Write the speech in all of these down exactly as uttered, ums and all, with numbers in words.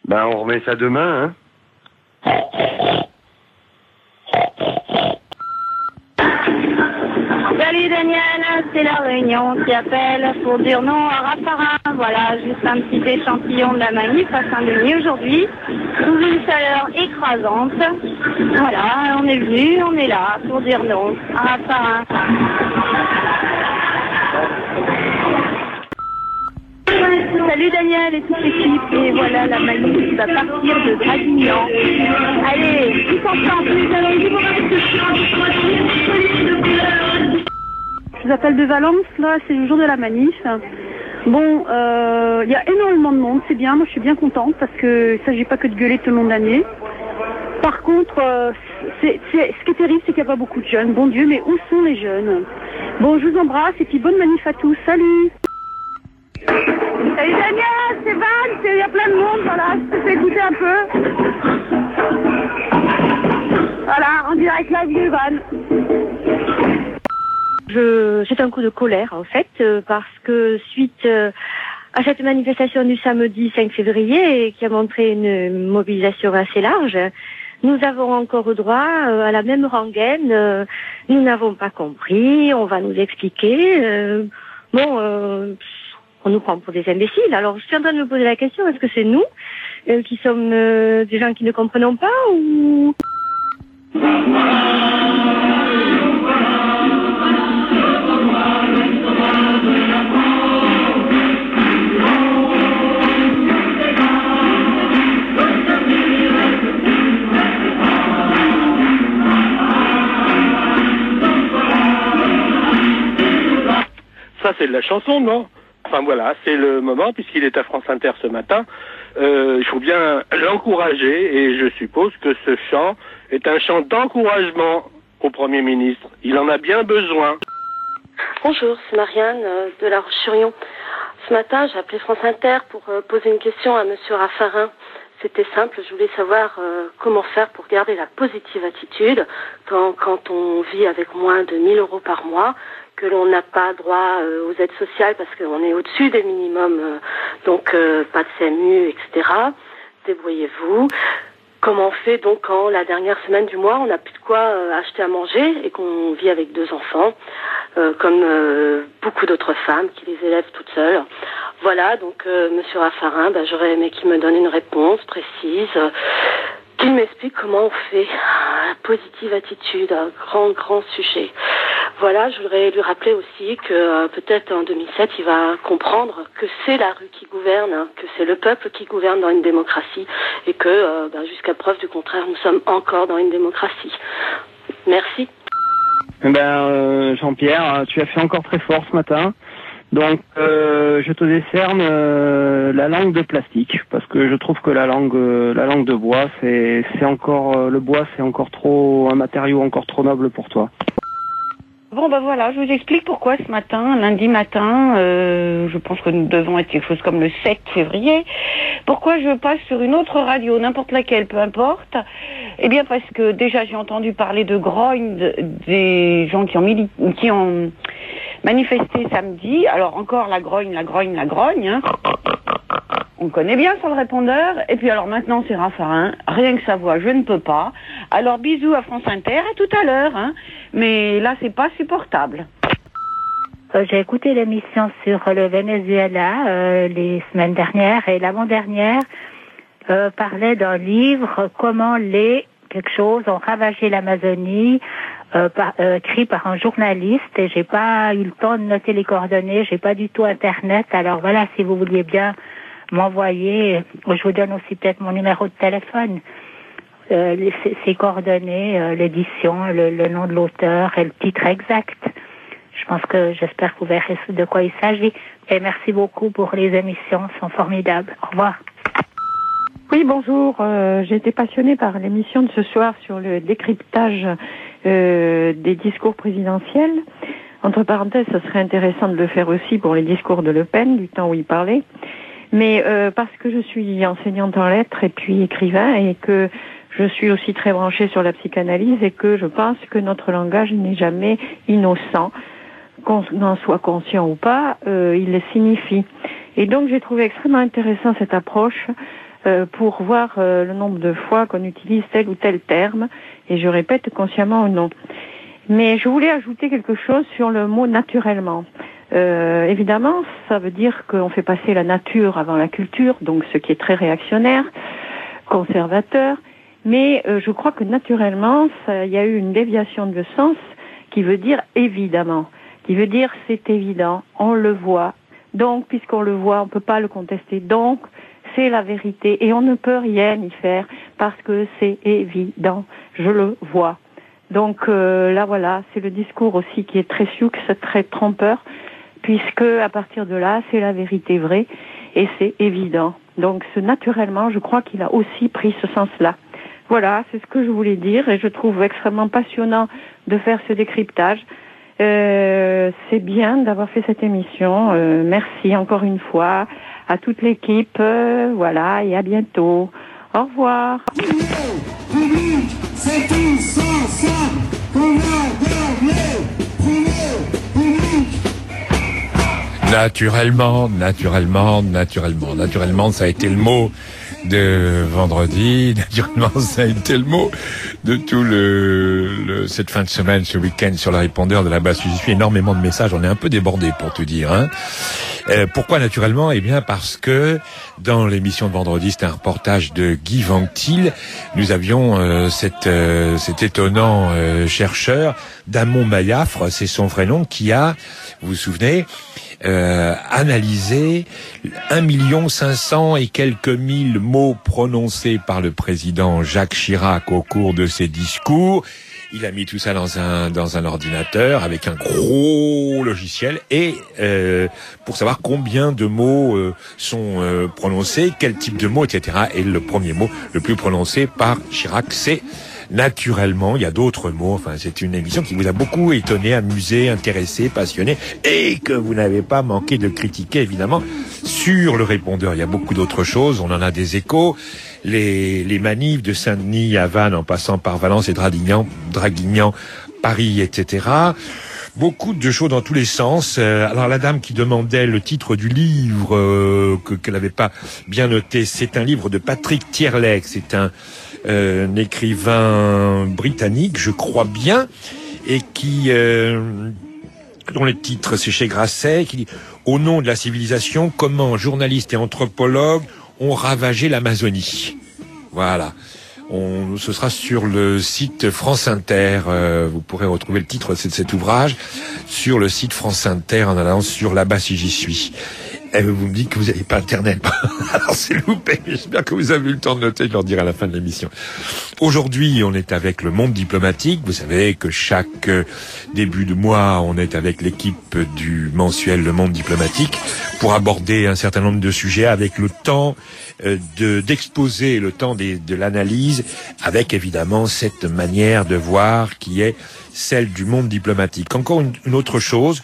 Ben, on remet ça demain, hein. Salut Daniel, c'est la Réunion qui appelle pour dire non à Raffarin. Voilà, juste un petit échantillon de la manif à Saint-Denis aujourd'hui, sous une chaleur écrasante. Voilà, on est venu, on est là pour dire non à Raffarin. Salut Daniel et toute l'équipe, et voilà la manif va partir de Draguignan. Allez, tous ensemble, nous allons vous Je vous appelle de Valence, là c'est le jour de la manif. Bon, il euh, y a énormément de monde, c'est bien, moi je suis bien contente parce qu'il ne s'agit pas que de gueuler tout le long de l'année. Par contre, euh, c'est, c'est, ce qui est terrible, c'est qu'il n'y a pas beaucoup de jeunes, bon Dieu, mais où sont les jeunes? Bon, je vous embrasse et puis bonne manif à tous, salut! Salut Daniel, c'est Val, il y a plein de monde, voilà, je te fais écouter un peu. Voilà, en direct live, Val. Je, c'est un coup de colère en fait, euh, parce que suite euh, à cette manifestation du samedi cinq février qui a montré une mobilisation assez large, nous avons encore droit euh, à la même rengaine. Euh, nous n'avons pas compris, on va nous expliquer. Euh, bon, euh, on nous prend pour des imbéciles. Alors je suis en train de me poser la question, est-ce que c'est nous euh, qui sommes euh, des gens qui ne comprenons pas ou... Ça, c'est de la chanson, non? Enfin voilà, c'est le moment, puisqu'il est à France Inter ce matin. Euh, il faut bien l'encourager, et je suppose que ce chant est un chant d'encouragement au Premier ministre. Il en a bien besoin. Bonjour, c'est Marianne euh, de La Roche-sur-Yon. Ce matin, j'ai appelé France Inter pour euh, poser une question à Monsieur Raffarin. C'était simple, je voulais savoir euh, comment faire pour garder la positive attitude quand, quand on vit avec moins de mille euros par mois, que l'on n'a pas droit euh, aux aides sociales parce qu'on est au-dessus des minimums, euh, donc euh, pas de C M U, et cetera. Débrouillez-vous. Comment on fait donc quand la dernière semaine du mois, on n'a plus de quoi euh, acheter à manger et qu'on vit avec deux enfants, euh, comme euh, beaucoup d'autres femmes qui les élèvent toutes seules. Voilà, donc euh, Monsieur Raffarin, bah, j'aurais aimé qu'il me donne une réponse précise, euh, qu'il m'explique comment on fait. Ah, la positive attitude, un grand, grand sujet. Voilà, je voudrais lui rappeler aussi que euh, peut-être en deux mille sept, il va comprendre que c'est la rue qui gouverne, hein, que c'est le peuple qui gouverne dans une démocratie et que euh, bah, jusqu'à preuve du contraire, nous sommes encore dans une démocratie. Merci. Ben, euh, Jean-Pierre, tu as fait encore très fort ce matin. Donc, euh, je te décerne euh, la langue de plastique, parce que je trouve que la langue, euh, la langue de bois, c'est, c'est encore euh, le bois, c'est encore trop un matériau encore trop noble pour toi. Bon ben voilà, je vous explique pourquoi ce matin, lundi matin, euh, je pense que nous devons être quelque chose comme le sept février. Pourquoi je passe sur une autre radio, n'importe laquelle, peu importe. Eh bien parce que déjà j'ai entendu parler de grogne de, des gens qui ont, mili- qui ont manifesté samedi. Alors encore la grogne, la grogne, la grogne. Hein. On connaît bien sur le répondeur. Et puis alors maintenant c'est Raffarin. Rien que sa voix, je ne peux pas. Alors bisous à France Inter, à tout à l'heure. Hein. Mais là c'est pas supportable. Euh, j'ai écouté l'émission sur le Venezuela euh, les semaines dernières et l'avant-dernière euh, parlait d'un livre, comment les quelque chose ont ravagé l'Amazonie, euh, par, euh, écrit par un journaliste, et j'ai pas eu le temps de noter les coordonnées, j'ai pas du tout internet. Alors voilà, si vous vouliez bien m'envoyer, je vous donne aussi peut-être mon numéro de téléphone, euh, les, ces, ces coordonnées, euh, l'édition, le, le nom de l'auteur et le titre exact. Je pense que j'espère que vous verrez de quoi il s'agit. Et merci beaucoup pour les émissions, elles sont formidables. Au revoir. Oui, bonjour. Euh, j'ai été passionnée par l'émission de ce soir sur le décryptage euh, des discours présidentiels. Entre parenthèses, ce serait intéressant de le faire aussi pour les discours de Le Pen, du temps où il parlait. Mais euh, parce que je suis enseignante en lettres et puis écrivain et que je suis aussi très branchée sur la psychanalyse et que je pense que notre langage n'est jamais innocent, qu'on en soit conscient ou pas, euh, il le signifie. Et donc j'ai trouvé extrêmement intéressant cette approche euh, pour voir euh, le nombre de fois qu'on utilise tel ou tel terme, et je répète consciemment ou non. Mais je voulais ajouter quelque chose sur le mot naturellement. Euh, évidemment, ça veut dire qu'on fait passer la nature avant la culture, donc ce qui est très réactionnaire, conservateur. Mais euh, je crois que naturellement, il y a eu une déviation de sens qui veut dire évidemment, qui veut dire c'est évident, on le voit. Donc, puisqu'on le voit, on ne peut pas le contester. Donc, c'est la vérité et on ne peut rien y faire parce que c'est évident, je le vois. Donc euh, là, voilà, c'est le discours aussi qui est très sioux, c'est très trompeur, puisque à partir de là, c'est la vérité vraie et c'est évident. Donc, ce naturellement, je crois qu'il a aussi pris ce sens-là. Voilà, c'est ce que je voulais dire et je trouve extrêmement passionnant de faire ce décryptage. Euh, c'est bien d'avoir fait cette émission. Euh, merci encore une fois à toute l'équipe. Euh, voilà, et à bientôt. Au revoir. C'est tous ensemble qu'on va Naturellement, naturellement, naturellement, naturellement, ça a été le mot de vendredi. Naturellement, ça a été le mot de tout le, le cette fin de semaine, ce week-end sur le répondeur de la base. J'y suis énormément de messages. On est un peu débordé pour te dire. Hein. Euh, pourquoi naturellement ? Eh bien, parce que dans l'émission de vendredi, c'était un reportage de Guy Vanctil. Nous avions euh, cette, euh, cet étonnant euh, chercheur, Damon Mayafre, c'est son vrai nom, qui a, vous vous souvenez, Euh, analyser un million cinq cents et quelques mille mots prononcés par le président Jacques Chirac au cours de ses discours. Il a mis tout ça dans un dans un ordinateur avec un gros logiciel et euh, pour savoir combien de mots euh, sont euh, prononcés, quel type de mots, et cetera. Et le premier mot le plus prononcé par Chirac, c'est naturellement. Il y a d'autres mots. Enfin, c'est une émission qui vous a beaucoup étonné, amusé, intéressé, passionné, et que vous n'avez pas manqué de critiquer, évidemment, sur le répondeur. Il y a beaucoup d'autres choses. On en a des échos. Les, les manifs de Saint-Denis à Vannes, en passant par Valence et Draguignan, Draguignan, Paris, et cetera. Beaucoup de choses dans tous les sens. Euh, alors la dame qui demandait le titre du livre euh, que qu'elle n'avait pas bien noté, c'est un livre de Patrick Tierlech. C'est un, euh, un écrivain britannique, je crois bien, et qui euh, dont le titre c'est chez Grasset, qui dit « Au nom de la civilisation, comment journalistes et anthropologues ont ravagé l'Amazonie ». Voilà. On, ce sera sur le site France Inter. Euh, vous pourrez retrouver le titre de cet ouvrage sur le site France Inter en allant sur là-bas si j'y suis. Et vous me dites que vous n'avez pas Internet. Alors c'est loupé. J'espère que vous avez eu le temps de noter. Je leur dirai à la fin de l'émission. Aujourd'hui, on est avec le Monde diplomatique. Vous savez que chaque début de mois, on est avec l'équipe du mensuel Le Monde diplomatique pour aborder un certain nombre de sujets avec le temps de d'exposer, le temps des, de l'analyse, avec évidemment cette manière de voir qui est celle du monde diplomatique. Encore une, une autre chose,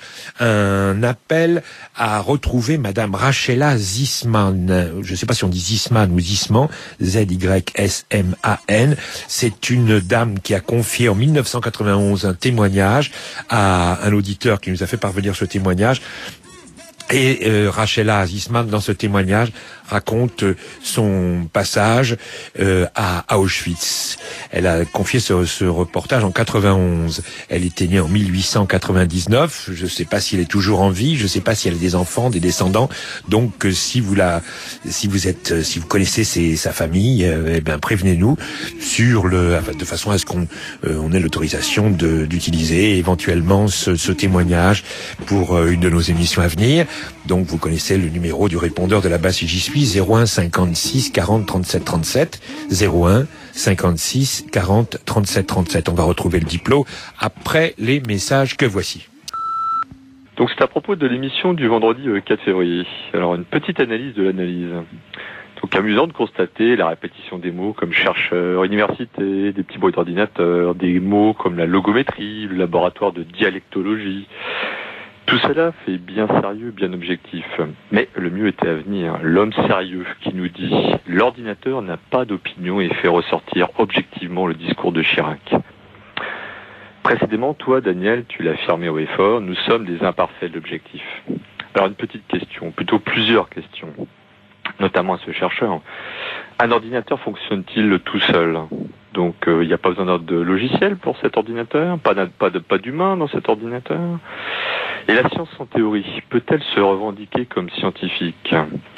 un appel à retrouver Madame Rachela Zisman. Je ne sais pas si on dit Zisman ou Zisman, Z Y S M A N. C'est une dame qui a confié en mille neuf cent quatre-vingt-onze un témoignage à un auditeur qui nous a fait parvenir ce témoignage. Et euh, Rachela Zisman, dans ce témoignage, raconte son passage euh, à, à Auschwitz. Elle a confié ce, ce reportage en quatre-vingt-onze. Elle était née en mille huit cent quatre-vingt-dix-neuf. Je ne sais pas si elle est toujours en vie. Je ne sais pas si elle a des enfants, des descendants. Donc, euh, si vous la, si vous êtes, euh, si vous connaissez ses, sa famille, euh, eh ben prévenez-nous sur le, de façon à ce qu'on euh, on ait l'autorisation de, d'utiliser éventuellement ce, ce témoignage pour euh, une de nos émissions à venir. Donc vous connaissez le numéro du répondeur de la base si j'y suis, zéro un cinquante-six quarante trente-sept trente-sept, zéro un cinquante-six quarante trente-sept trente-sept. On va retrouver le diplôme après les messages que voici. Donc c'est à propos de l'émission du vendredi quatre février. Alors une petite analyse de l'analyse. Donc amusant de constater la répétition des mots comme chercheur, université, des petits bruits d'ordinateur, des mots comme la logométrie, le laboratoire de dialectologie. Tout cela fait bien sérieux, bien objectif. Mais le mieux était à venir. L'homme sérieux qui nous dit « L'ordinateur n'a pas d'opinion et fait ressortir objectivement le discours de Chirac ». Précédemment, toi, Daniel, tu l'as affirmé haut et fort, nous sommes des imparfaits de l'objectif. Alors une petite question, plutôt plusieurs questions, notamment à ce chercheur. Un ordinateur fonctionne-t-il tout seul? Donc il euh, n'y a pas besoin de logiciel pour cet ordinateur, pas, pas, de, pas d'humain dans cet ordinateur. Et la science en théorie, peut-elle se revendiquer comme scientifique?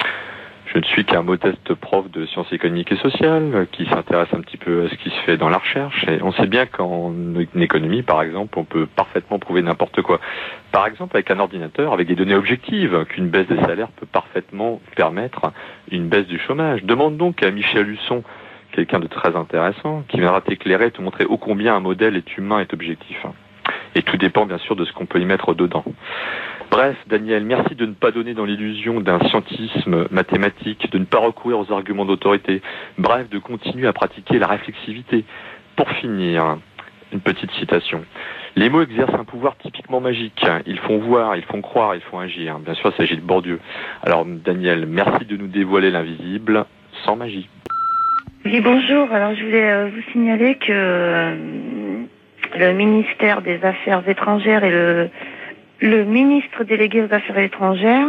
Je ne suis qu'un modeste prof de sciences économiques et sociales qui s'intéresse un petit peu à ce qui se fait dans la recherche. Et on sait bien qu'en économie, par exemple, on peut parfaitement prouver n'importe quoi. Par exemple, avec un ordinateur, avec des données objectives, qu'une baisse des salaires peut parfaitement permettre une baisse du chômage. Demande donc à Michel Husson, quelqu'un de très intéressant, qui viendra t'éclairer, te montrer ô combien un modèle est humain, est objectif. Et tout dépend bien sûr de ce qu'on peut y mettre dedans. Bref, Daniel, merci de ne pas donner dans l'illusion d'un scientisme mathématique, de ne pas recourir aux arguments d'autorité, bref, de continuer à pratiquer la réflexivité. Pour finir, une petite citation. Les mots exercent un pouvoir typiquement magique. Ils font voir, ils font croire, ils font agir. Bien sûr, il s'agit de Bourdieu. Alors, Daniel, merci de nous dévoiler l'invisible sans magie. Oui, bonjour. Alors, je voulais euh, vous signaler que euh, le ministère des Affaires étrangères et le, le ministre délégué aux Affaires étrangères,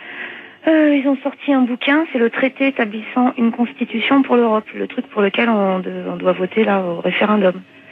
euh, ils ont sorti un bouquin, c'est le traité établissant une constitution pour l'Europe, le truc pour lequel on, de, on doit voter là au référendum.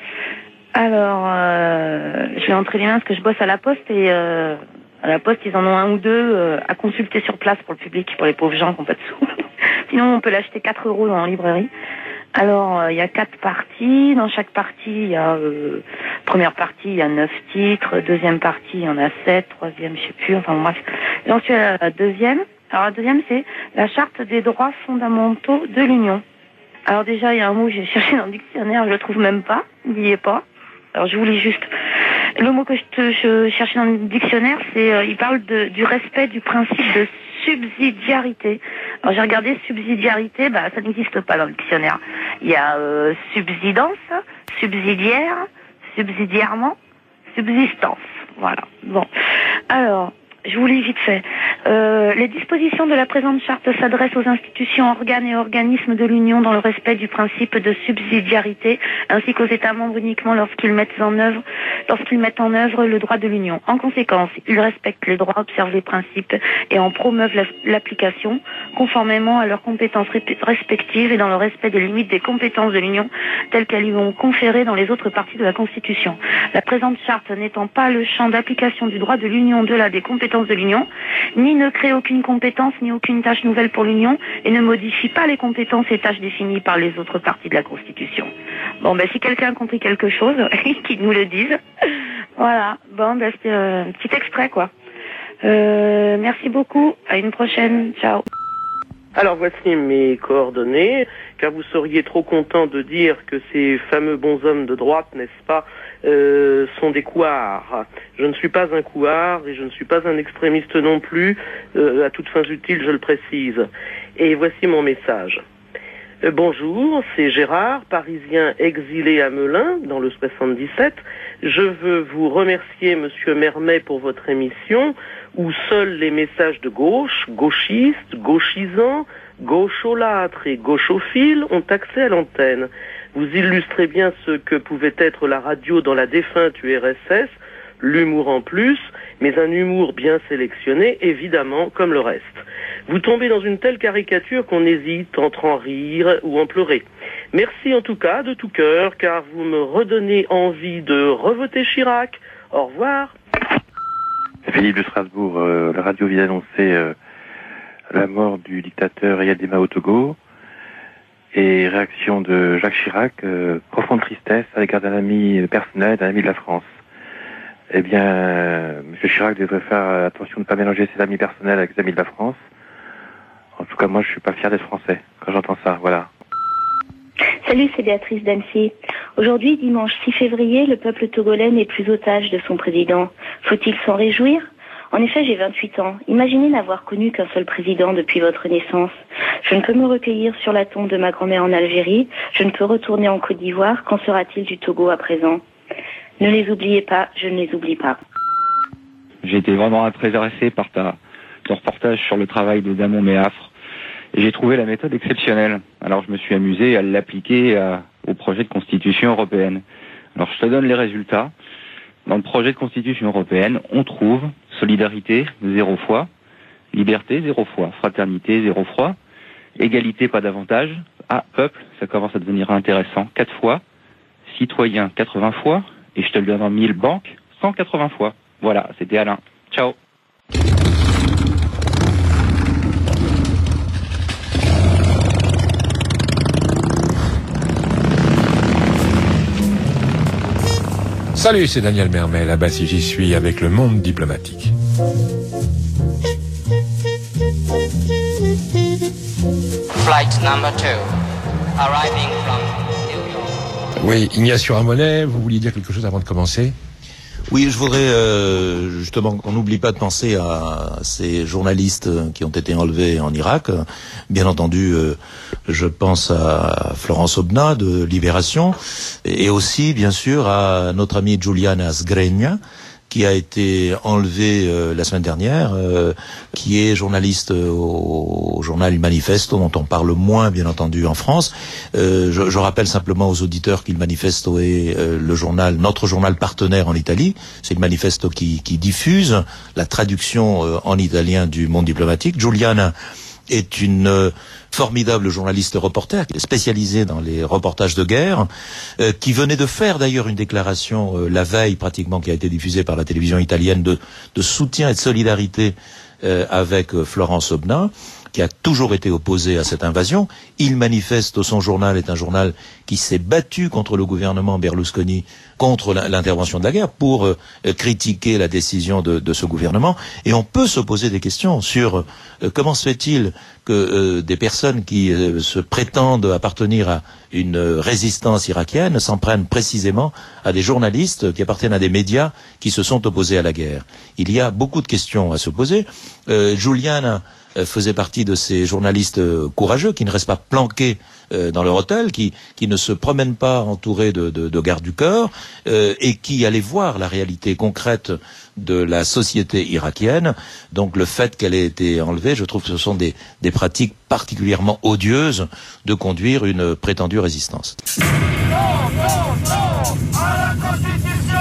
Alors, euh, je vais entrer les mains parce que je bosse à la Poste et euh, à la Poste, ils en ont un ou deux euh, à consulter sur place pour le public, pour les pauvres gens qui n'ont pas de sous. Sinon, on peut l'acheter quatre euros en librairie. Alors, euh, il y a quatre parties. Dans chaque partie, il y a... Euh, première partie, il y a neuf titres. Deuxième partie, il y en a sept. Troisième, je sais plus. Enfin, bref. J'en suis à la deuxième. Alors, la deuxième, c'est la Charte des droits fondamentaux de l'Union. Alors, déjà, il y a un mot que j'ai cherché dans le dictionnaire. Je le trouve même pas. Il n'y est pas. Alors, je vous lis juste. Le mot que je, te, je cherchais dans le dictionnaire, c'est... Euh, il parle de, du respect du principe de subsidiarité. Alors j'ai regardé subsidiarité, bah ça n'existe pas dans le dictionnaire. Il y a euh, subsidence, subsidiaire, subsidiairement, subsistance. Voilà. Bon. Alors, je vous lis vite fait. Euh, les dispositions de la présente charte s'adressent aux institutions, organes et organismes de l'Union dans le respect du principe de subsidiarité, ainsi qu'aux États membres uniquement lorsqu'ils mettent en œuvre, lorsqu'ils mettent en œuvre le droit de l'Union. En conséquence, ils respectent les droits, observent les principes et en promeuvent l'application, conformément à leurs compétences respectives et dans le respect des limites des compétences de l'Union, telles qu'elles lui ont conférées dans les autres parties de la Constitution. La présente charte n'étant pas le champ d'application du droit de l'Union au-delà des compétences de l'Union, ni ne crée aucune compétence ni aucune tâche nouvelle pour l'Union et ne modifie pas les compétences et tâches définies par les autres parties de la Constitution. Bon, ben si quelqu'un a compris quelque chose, qu'il nous le dise. Voilà, bon, ben c'était euh, un petit extrait, quoi. Euh, merci beaucoup, à une prochaine, ciao. Alors voici mes coordonnées, car vous seriez trop content de dire que ces fameux bonshommes de droite, n'est-ce pas, euh, sont des couards. Je ne suis pas un couard et je ne suis pas un extrémiste non plus, euh, à toutes fins utiles, je le précise. Et voici mon message. Euh, bonjour, c'est Gérard, parisien exilé à Melun, dans le soixante-dix-sept. Je veux vous remercier, monsieur Mermet, pour votre émission, où seuls les messages de gauche, gauchistes, gauchisants, gaucholâtres et gauchophiles ont accès à l'antenne. Vous illustrez bien ce que pouvait être la radio dans la défunte U R S S, l'humour en plus, mais un humour bien sélectionné, évidemment, comme le reste. Vous tombez dans une telle caricature qu'on hésite entre en rire ou en pleurer. Merci en tout cas, de tout cœur, car vous me redonnez envie de revoter Chirac. Au revoir. Philippe de Strasbourg, euh, la radio vient d'annoncer euh, la mort du dictateur Eyadema au Togo. Et réaction de Jacques Chirac, euh, profonde tristesse à l'égard d'un ami personnel, d'un ami de la France. Eh bien, euh, M. Chirac devrait faire attention de ne pas mélanger ses amis personnels avec ses amis de la France. En tout cas, moi, je suis pas fier d'être français quand j'entends ça, voilà. Salut, c'est Béatrice d'Annecy. Aujourd'hui, dimanche six février, le peuple togolais n'est plus otage de son président. Faut-il s'en réjouir ? En effet, j'ai vingt-huit ans. Imaginez n'avoir connu qu'un seul président depuis votre naissance. Je ne peux me recueillir sur la tombe de ma grand-mère en Algérie. Je ne peux retourner en Côte d'Ivoire. Qu'en sera-t-il du Togo à présent ? Ne les oubliez pas, je ne les oublie pas. J'ai été vraiment très intéressé par ta, ton reportage sur le travail de Damon Méafre. Et j'ai trouvé la méthode exceptionnelle. Alors je me suis amusé à l'appliquer à, au projet de constitution européenne. Alors je te donne les résultats. Dans le projet de constitution européenne, on trouve solidarité, zéro fois, liberté, zéro fois, fraternité, zéro fois, égalité, pas davantage, Ah, peuple, ça commence à devenir intéressant. quatre fois. Citoyen, quatre-vingts fois. Et je te le donne en mille banques, cent quatre-vingts fois. Voilà, c'était Alain. Ciao. Salut, c'est Daniel Mermet, là-bas si j'y suis avec le monde diplomatique. Flight number two, arriving from New York. Oui, Ignacio Ramonet, vous vouliez dire quelque chose avant de commencer ? Oui, je voudrais euh, justement qu'on n'oublie pas de penser à ces journalistes qui ont été enlevés en Irak. Bien entendu, euh, je pense à Florence Obna de Libération et aussi, bien sûr, à notre amie Giuliana Sgregna, qui a été enlevé euh, la semaine dernière, euh, qui est journaliste au, au journal Il Manifesto, dont on parle moins, bien entendu, en France. Euh, je, je rappelle simplement aux auditeurs qu'Il Manifesto est euh, le journal, notre journal partenaire en Italie. C'est Il Manifesto qui, qui diffuse la traduction euh, en italien du monde diplomatique. Giuliana est une euh, formidable journaliste reporter, qui est spécialisée dans les reportages de guerre, euh, qui venait de faire d'ailleurs une déclaration euh, la veille pratiquement, qui a été diffusée par la télévision italienne, de, de soutien et de solidarité euh, avec euh, Florence Obna, qui a toujours été opposée à cette invasion. Il Manifesto, son journal, est un journal qui s'est battu contre le gouvernement Berlusconi, contre l'intervention de la guerre, pour euh, critiquer la décision de, de ce gouvernement. Et on peut se poser des questions sur euh, comment se fait-il que euh, des personnes qui euh, se prétendent appartenir à une euh, résistance irakienne s'en prennent précisément à des journalistes qui appartiennent à des médias qui se sont opposés à la guerre. Il y a beaucoup de questions à se poser. Euh, Giuliana faisait partie de ces journalistes courageux qui ne restent pas planqués euh, dans leur hôtel, qui, qui ne se promènent pas entourés de, de, de gardes du corps euh, et qui allaient voir la réalité concrète de la société irakienne. Donc le fait qu'elle ait été enlevée, je trouve que ce sont des, des pratiques particulièrement odieuses de conduire une prétendue résistance. Non, non, non à la Constitution.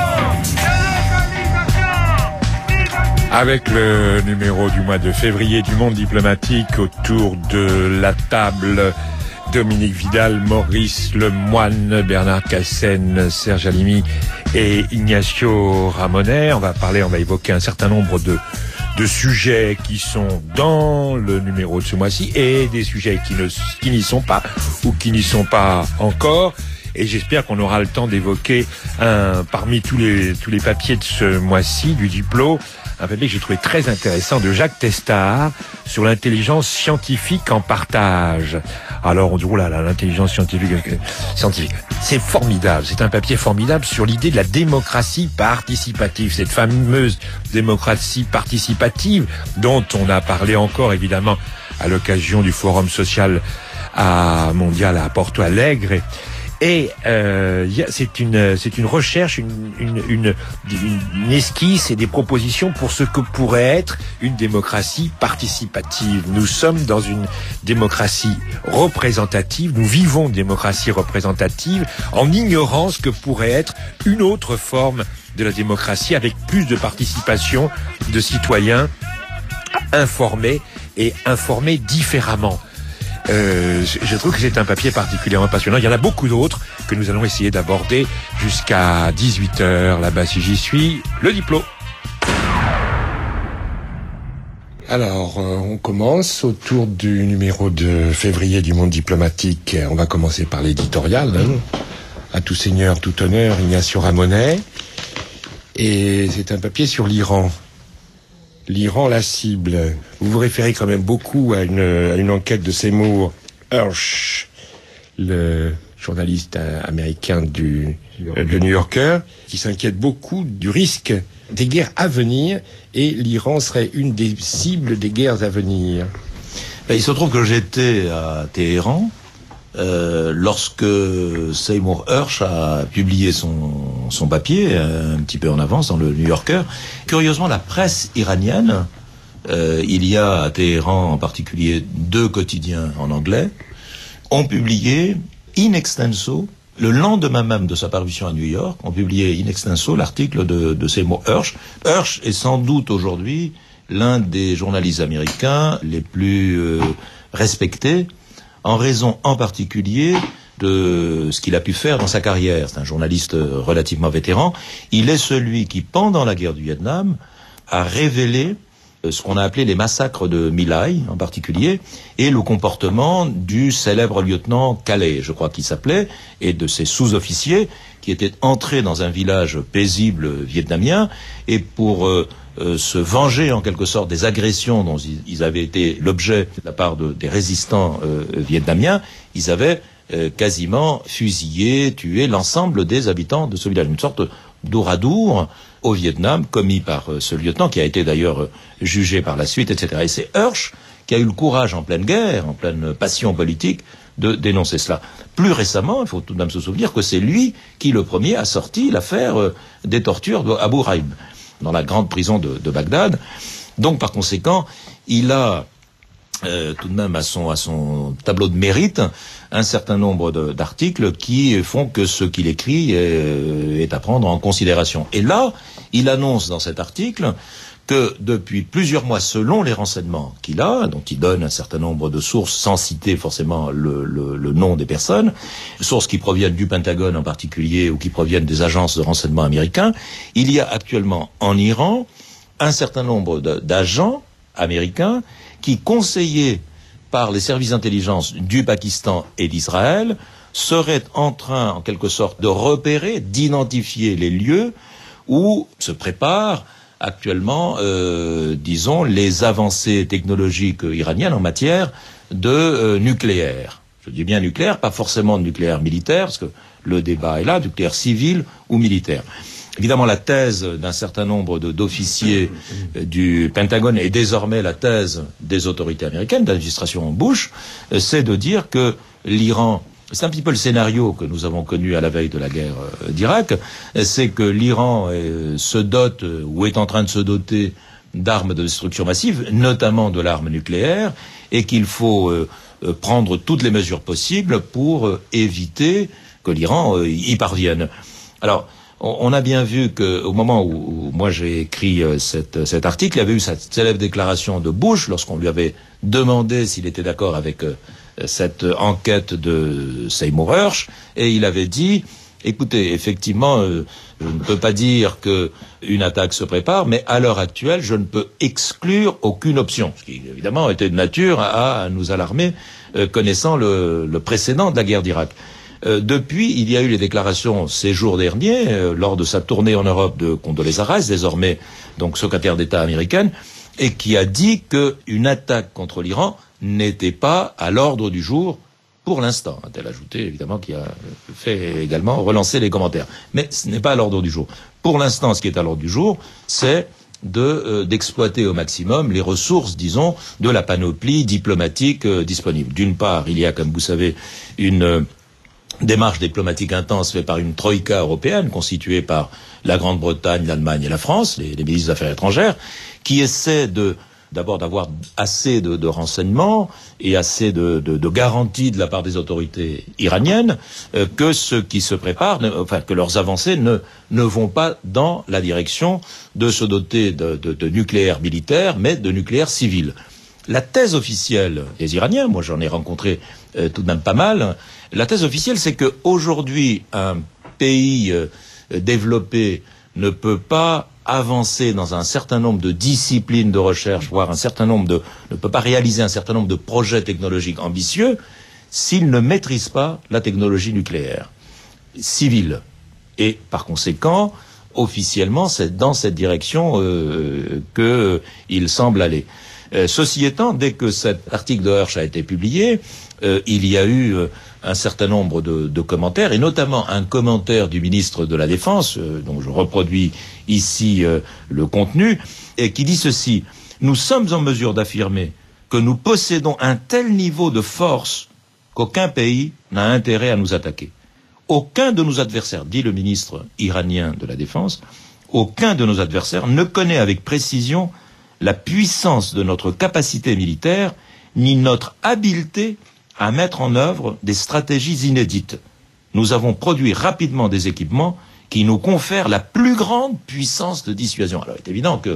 Avec le numéro du mois de février du Monde diplomatique, autour de la table, Dominique Vidal, Maurice Lemoine, Bernard Cassen, Serge Halimi et Ignacio Ramonet. On va parler, on va évoquer un certain nombre de, de sujets qui sont dans le numéro de ce mois-ci et des sujets qui ne, qui n'y sont pas ou qui n'y sont pas encore. Et j'espère qu'on aura le temps d'évoquer un, parmi tous les, tous les papiers de ce mois-ci, du Diplo, un papier que j'ai trouvé très intéressant de Jacques Testard sur l'intelligence scientifique en partage. Alors on dit, oh là là, l'intelligence scientifique, scientifique. C'est formidable, c'est un papier formidable sur l'idée de la démocratie participative, cette fameuse démocratie participative dont on a parlé encore évidemment à l'occasion du forum social à mondial à Porto Alegre. Et euh, c'est une c'est une recherche, une, une une une esquisse et des propositions pour ce que pourrait être une démocratie participative. Nous sommes dans une démocratie représentative, nous vivons une démocratie représentative en ignorant ce que pourrait être une autre forme de la démocratie avec plus de participation de citoyens informés et informés différemment. Euh, je trouve que c'est un papier particulièrement passionnant. Il y en a beaucoup d'autres que nous allons essayer d'aborder jusqu'à dix-huit heures. Là-bas, si j'y suis, le Diplo. Alors, euh, on commence autour du numéro de février du Monde diplomatique. On va commencer par l'éditorial. Hein. À tout seigneur, tout honneur, Ignacio Ramonet. Et c'est un papier sur l'Iran. L'Iran, la cible. Vous vous référez quand même beaucoup à une, à une enquête de Seymour Hersh, le journaliste américain du euh, le New Yorker, qui s'inquiète beaucoup du risque des guerres à venir, et l'Iran serait une des cibles des guerres à venir. Il se trouve que j'étais à Téhéran euh, lorsque Seymour Hersh a publié son, son papier, un petit peu en avance dans le New Yorker. Curieusement, la presse iranienne, euh, il y a à Téhéran en particulier deux quotidiens en anglais, ont publié in extenso, le lendemain même de sa parution à New York, ont publié in extenso l'article de, de Seymour Hersh. Hersh est sans doute aujourd'hui l'un des journalistes américains les plus euh, respectés en raison en particulier de ce qu'il a pu faire dans sa carrière. C'est un journaliste relativement vétéran. Il est celui qui, pendant la guerre du Vietnam, a révélé ce qu'on a appelé les massacres de My Lai, en particulier, et le comportement du célèbre lieutenant Calais, je crois qu'il s'appelait, et de ses sous-officiers, qui étaient entrés dans un village paisible vietnamien, et pour euh, euh, se venger en quelque sorte des agressions dont ils, ils avaient été l'objet de la part de, des résistants euh, vietnamiens, ils avaient euh, quasiment fusillé, tué l'ensemble des habitants de ce village. Une sorte d'ouradour au Vietnam, commis par euh, ce lieutenant, qui a été d'ailleurs euh, jugé par la suite, et cetera. Et c'est Hirsch qui a eu le courage, en pleine guerre, en pleine passion politique, de dénoncer cela. Plus récemment, il faut tout de même se souvenir que c'est lui qui, le premier, a sorti l'affaire euh, des tortures d'Abu Ghraib, dans la grande prison de, de Bagdad. Donc, par conséquent, il a euh, tout de même à son, à son tableau de mérite un certain nombre de, d'articles qui font que ce qu'il écrit est, est à prendre en considération. Et là, il annonce dans cet article que depuis plusieurs mois, selon les renseignements qu'il a, donc il donne un certain nombre de sources sans citer forcément le, le, le nom des personnes, sources qui proviennent du Pentagone en particulier ou qui proviennent des agences de renseignement américains, il y a actuellement en Iran un certain nombre de, d'agents américains qui, conseillés par les services d'intelligence du Pakistan et d'Israël, seraient en train, en quelque sorte, de repérer, d'identifier les lieux où se préparent actuellement, euh, disons, les avancées technologiques iraniennes en matière de euh, nucléaire. Je dis bien nucléaire, pas forcément de nucléaire militaire, parce que le débat est là, nucléaire civil ou militaire. Évidemment, la thèse d'un certain nombre de, d'officiers euh, du Pentagone et désormais la thèse des autorités américaines, de l'administration Bush, euh, c'est de dire que l'Iran, c'est un petit peu le scénario que nous avons connu à la veille de la guerre euh, d'Irak, c'est que l'Iran euh, se dote euh, ou est en train de se doter d'armes de destruction massive, notamment de l'arme nucléaire, et qu'il faut euh, euh, prendre toutes les mesures possibles pour euh, éviter que l'Iran euh, y parvienne. Alors, on a bien vu qu'au moment où, où moi j'ai écrit euh, cette, cet article, il y avait eu cette célèbre déclaration de Bush lorsqu'on lui avait demandé s'il était d'accord avec euh, cette enquête de Seymour Hersh, et il avait dit, écoutez, effectivement, euh, je ne peux pas dire qu'une attaque se prépare, mais à l'heure actuelle, je ne peux exclure aucune option, ce qui évidemment était de nature à, à nous alarmer, euh, connaissant le, le précédent de la guerre d'Irak. Euh, depuis, il y a eu les déclarations ces jours derniers, euh, lors de sa tournée en Europe de Condoleezza Rice, désormais donc secrétaire d'État américaine, et qui a dit qu'une attaque contre l'Iran n'était pas à l'ordre du jour pour l'instant. A-t-elle ajouté, évidemment, qui a fait également relancer les commentaires. Mais ce n'est pas à l'ordre du jour. Pour l'instant, ce qui est à l'ordre du jour, c'est de euh, d'exploiter au maximum les ressources, disons, de la panoplie diplomatique euh, disponible. D'une part, il y a, comme vous savez, une euh, démarche diplomatique intense faite par une troïka européenne, constituée par la Grande-Bretagne, l'Allemagne et la France, les, les ministres des Affaires étrangères, qui essaient de d'abord d'avoir assez de, de renseignements et assez de, de, de garanties de la part des autorités iraniennes euh, que ce qui se prépare, ne, enfin que leurs avancées ne, ne vont pas dans la direction de se doter de, de, de nucléaire militaire, mais de nucléaire civil. La thèse officielle des Iraniens, moi j'en ai rencontré euh, tout de même pas mal, la thèse officielle c'est qu'aujourd'hui un pays euh, développé ne peut pas avancer dans un certain nombre de disciplines de recherche, voire un certain nombre de, ne peut pas réaliser un certain nombre de projets technologiques ambitieux s'il ne maîtrise pas la technologie nucléaire civile. Et par conséquent, officiellement, c'est dans cette direction euh, que il semble aller. Euh, ceci étant, dès que cet article de Hersh a été publié, euh, il y a eu euh, un certain nombre de, de commentaires, et notamment un commentaire du ministre de la Défense, euh, dont je reproduis ici euh, le contenu, et qui dit ceci: nous sommes en mesure d'affirmer que nous possédons un tel niveau de force qu'aucun pays n'a intérêt à nous attaquer. Aucun de nos adversaires, dit le ministre iranien de la Défense, aucun de nos adversaires ne connaît avec précision la puissance de notre capacité militaire, ni notre habileté à mettre en œuvre des stratégies inédites. Nous avons produit rapidement des équipements qui nous confèrent la plus grande puissance de dissuasion. Alors, il est évident que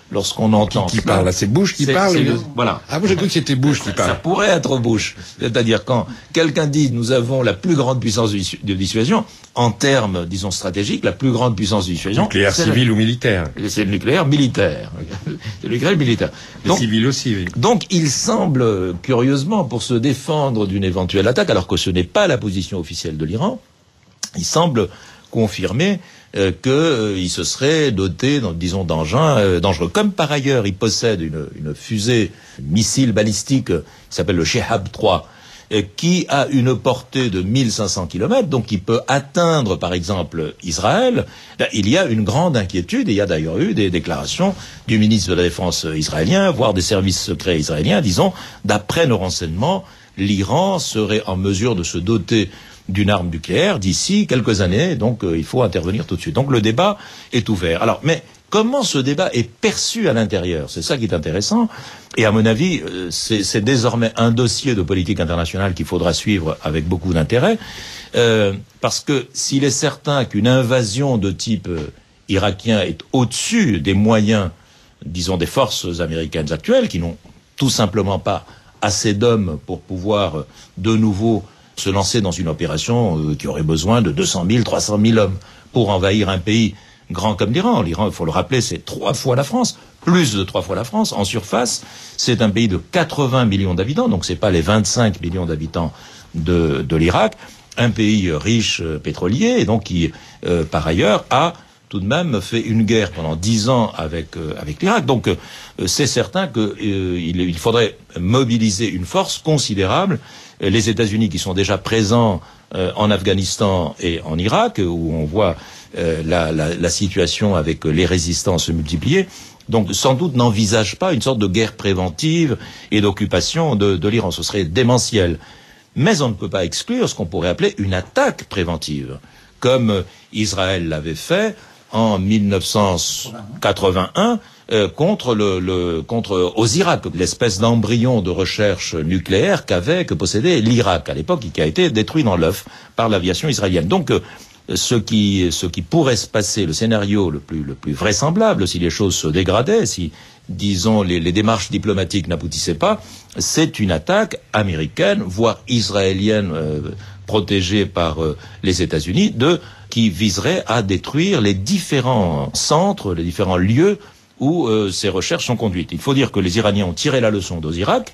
lorsqu'on entend... Qui, qui parle là, c'est Bush qui c'est, parle c'est le... le, Voilà. Ah, moi j'ai cru que c'était Bush qui parle. Ça pourrait être Bush. C'est-à-dire quand quelqu'un dit nous avons la plus grande puissance de dissuasion, en termes, disons, stratégiques, la plus grande puissance de dissuasion... Nucléaire civil le... ou militaire. C'est le nucléaire militaire. C'est le nucléaire militaire. Le civil aussi, oui. Donc il semble, curieusement, pour se défendre d'une éventuelle attaque, alors que ce n'est pas la position officielle de l'Iran, il semble confirmer euh, qu'il euh, se serait doté, disons, d'engins euh, dangereux. Comme par ailleurs, il possède une, une fusée missile balistique euh, qui s'appelle le Shehab trois, euh, qui a une portée de mille cinq cents kilomètres, donc qui peut atteindre, par exemple, Israël. Là, il y a une grande inquiétude, et il y a d'ailleurs eu des déclarations du ministre de la Défense israélien, voire des services secrets israéliens, disons, d'après nos renseignements, l'Iran serait en mesure de se doter d'une arme nucléaire d'ici quelques années, donc euh, il faut intervenir tout de suite. Donc le débat est ouvert. Alors, mais comment ce débat est perçu à l'intérieur? C'est ça qui est intéressant. Et à mon avis, euh, c'est, c'est désormais un dossier de politique internationale qu'il faudra suivre avec beaucoup d'intérêt, euh, parce que s'il est certain qu'une invasion de type euh, irakien est au-dessus des moyens, disons, des forces américaines actuelles, qui n'ont tout simplement pas assez d'hommes pour pouvoir euh, de nouveau se lancer dans une opération euh, qui aurait besoin de deux cent mille, trois cent mille hommes pour envahir un pays grand comme l'Iran. L'Iran, il faut le rappeler, c'est trois fois la France, plus de trois fois la France. En surface, c'est un pays de quatre-vingts millions d'habitants, donc c'est pas les vingt-cinq millions d'habitants de, de l'Irak. Un pays riche euh, pétrolier, et donc qui, euh, par ailleurs, a tout de même fait une guerre pendant dix ans avec euh, avec l'Irak. Donc euh, c'est certain qu'il euh, il faudrait mobiliser une force considérable. Les États-Unis qui sont déjà présents euh, en Afghanistan et en Irak, où on voit euh, la, la, la situation avec les résistants se multiplier, donc sans doute n'envisagent pas une sorte de guerre préventive et d'occupation de, de l'Iran. Ce serait démentiel. Mais on ne peut pas exclure ce qu'on pourrait appeler une attaque préventive, comme Israël l'avait fait en mille neuf cent quatre-vingt-un euh, contre le, le contre Osirak, l'espèce d'embryon de recherche nucléaire qu'avait que possédait l'Irak à l'époque et qui a été détruit dans l'œuf par l'aviation israélienne. Donc euh, ce qui ce qui pourrait se passer, le scénario le plus le plus vraisemblable si les choses se dégradaient, si disons les, les démarches diplomatiques n'aboutissaient pas, c'est une attaque américaine, voire israélienne, euh, protégée par euh, les États-Unis, de qui viserait à détruire les différents centres, les différents lieux où euh, ces recherches sont conduites. Il faut dire que les Iraniens ont tiré la leçon d'Osirak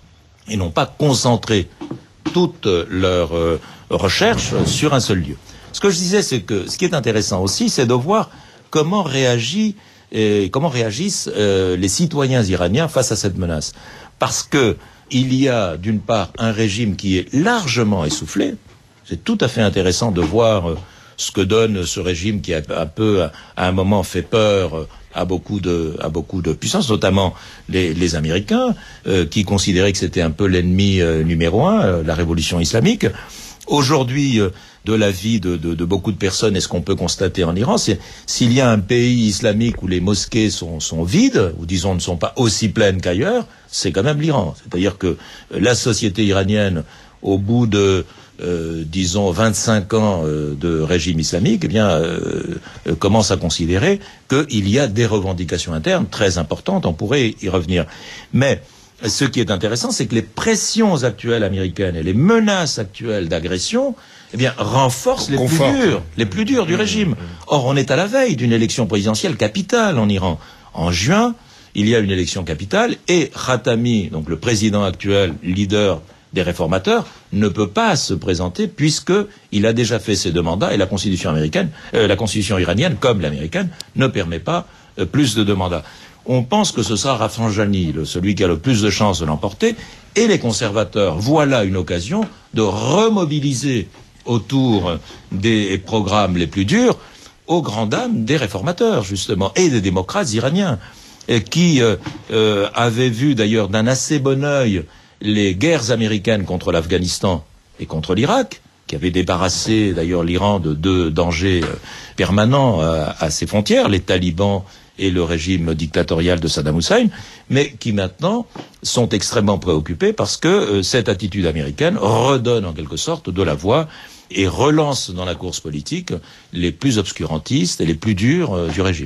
et n'ont pas concentré toutes leurs euh, recherches sur un seul lieu. Ce que je disais, c'est que ce qui est intéressant aussi, c'est de voir comment réagit et comment réagissent euh, les citoyens iraniens face à cette menace. Parce que il y a d'une part un régime qui est largement essoufflé. C'est tout à fait intéressant de voir euh, ce que donne ce régime qui a un peu, à un moment, fait peur à beaucoup de, à beaucoup de puissances, notamment les, les Américains, euh, qui considéraient que c'était un peu l'ennemi euh, numéro un, euh, la révolution islamique. Aujourd'hui, euh, de l'avis de, de, de beaucoup de personnes, et ce qu'on peut constater en Iran, c'est s'il y a un pays islamique où les mosquées sont, sont vides, ou disons ne sont pas aussi pleines qu'ailleurs, c'est quand même l'Iran. C'est-à-dire que la société iranienne, au bout de Euh, disons vingt-cinq ans euh, de régime islamique, eh bien euh, euh, commence à considérer qu'il y a des revendications internes très importantes. On pourrait y revenir. Mais ce qui est intéressant, c'est que les pressions actuelles américaines et les menaces actuelles d'agression, eh bien renforcent les Conforte. plus dures, les plus dures du régime. Or, on est à la veille d'une élection présidentielle capitale en Iran. En juin, il y a une élection capitale et Khatami, donc le président actuel, leader des réformateurs, ne peut pas se présenter puisque il a déjà fait ses deux mandats et la constitution américaine, euh, la constitution iranienne, comme l'américaine, ne permet pas euh, plus de deux mandats. On pense que ce sera Rafsanjani, le, celui qui a le plus de chances de l'emporter, et les conservateurs voient là une occasion de remobiliser autour des programmes les plus durs aux grandes dames des réformateurs, justement, et des démocrates iraniens, et qui euh, euh, avaient vu d'ailleurs d'un assez bon œil les guerres américaines contre l'Afghanistan et contre l'Irak, qui avaient débarrassé d'ailleurs l'Iran de deux dangers euh, permanents à, à ses frontières, les talibans et le régime dictatorial de Saddam Hussein, mais qui maintenant sont extrêmement préoccupés parce que euh, cette attitude américaine redonne en quelque sorte de la voix et relance dans la course politique les plus obscurantistes et les plus durs euh, du régime.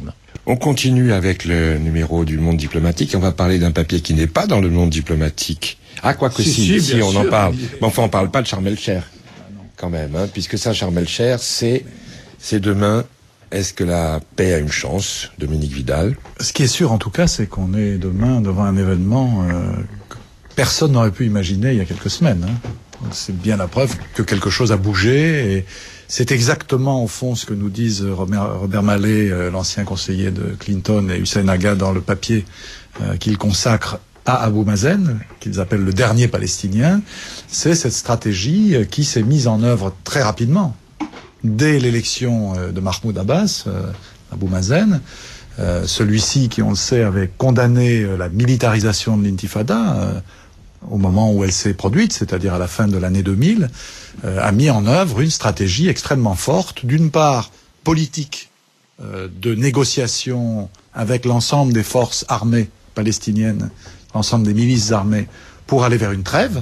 On continue avec le numéro du Monde diplomatique et on va parler d'un papier qui n'est pas dans le Monde diplomatique. Ah, quoi que si, si, si, si on sûr, en parle. Oui. Mais enfin, on parle pas de Sharm el-Sheikh, quand même, hein, puisque ça, Sharm el-Sheikh, c'est, c'est demain. Est-ce que la paix a une chance, Dominique Vidal? Ce qui est sûr, en tout cas, c'est qu'on est demain devant un événement euh, que personne n'aurait pu imaginer il y a quelques semaines. Hein. C'est bien la preuve que quelque chose a bougé et c'est exactement, au fond, ce que nous disent Robert, Robert Malley, euh, l'ancien conseiller de Clinton, et Hussein Agha dans le papier euh, qu'ils consacrent à Abou Mazen, qu'ils appellent le dernier Palestinien. C'est cette stratégie euh, qui s'est mise en œuvre très rapidement. Dès l'élection euh, de Mahmoud Abbas, euh, Abou Mazen, euh, celui-ci qui, on le sait, avait condamné euh, la militarisation de l'intifada euh, au moment où elle s'est produite, c'est-à-dire à la fin de l'année deux mille, euh, a mis en œuvre une stratégie extrêmement forte, d'une part politique, euh, de négociation avec l'ensemble des forces armées palestiniennes, l'ensemble des milices armées, pour aller vers une trêve,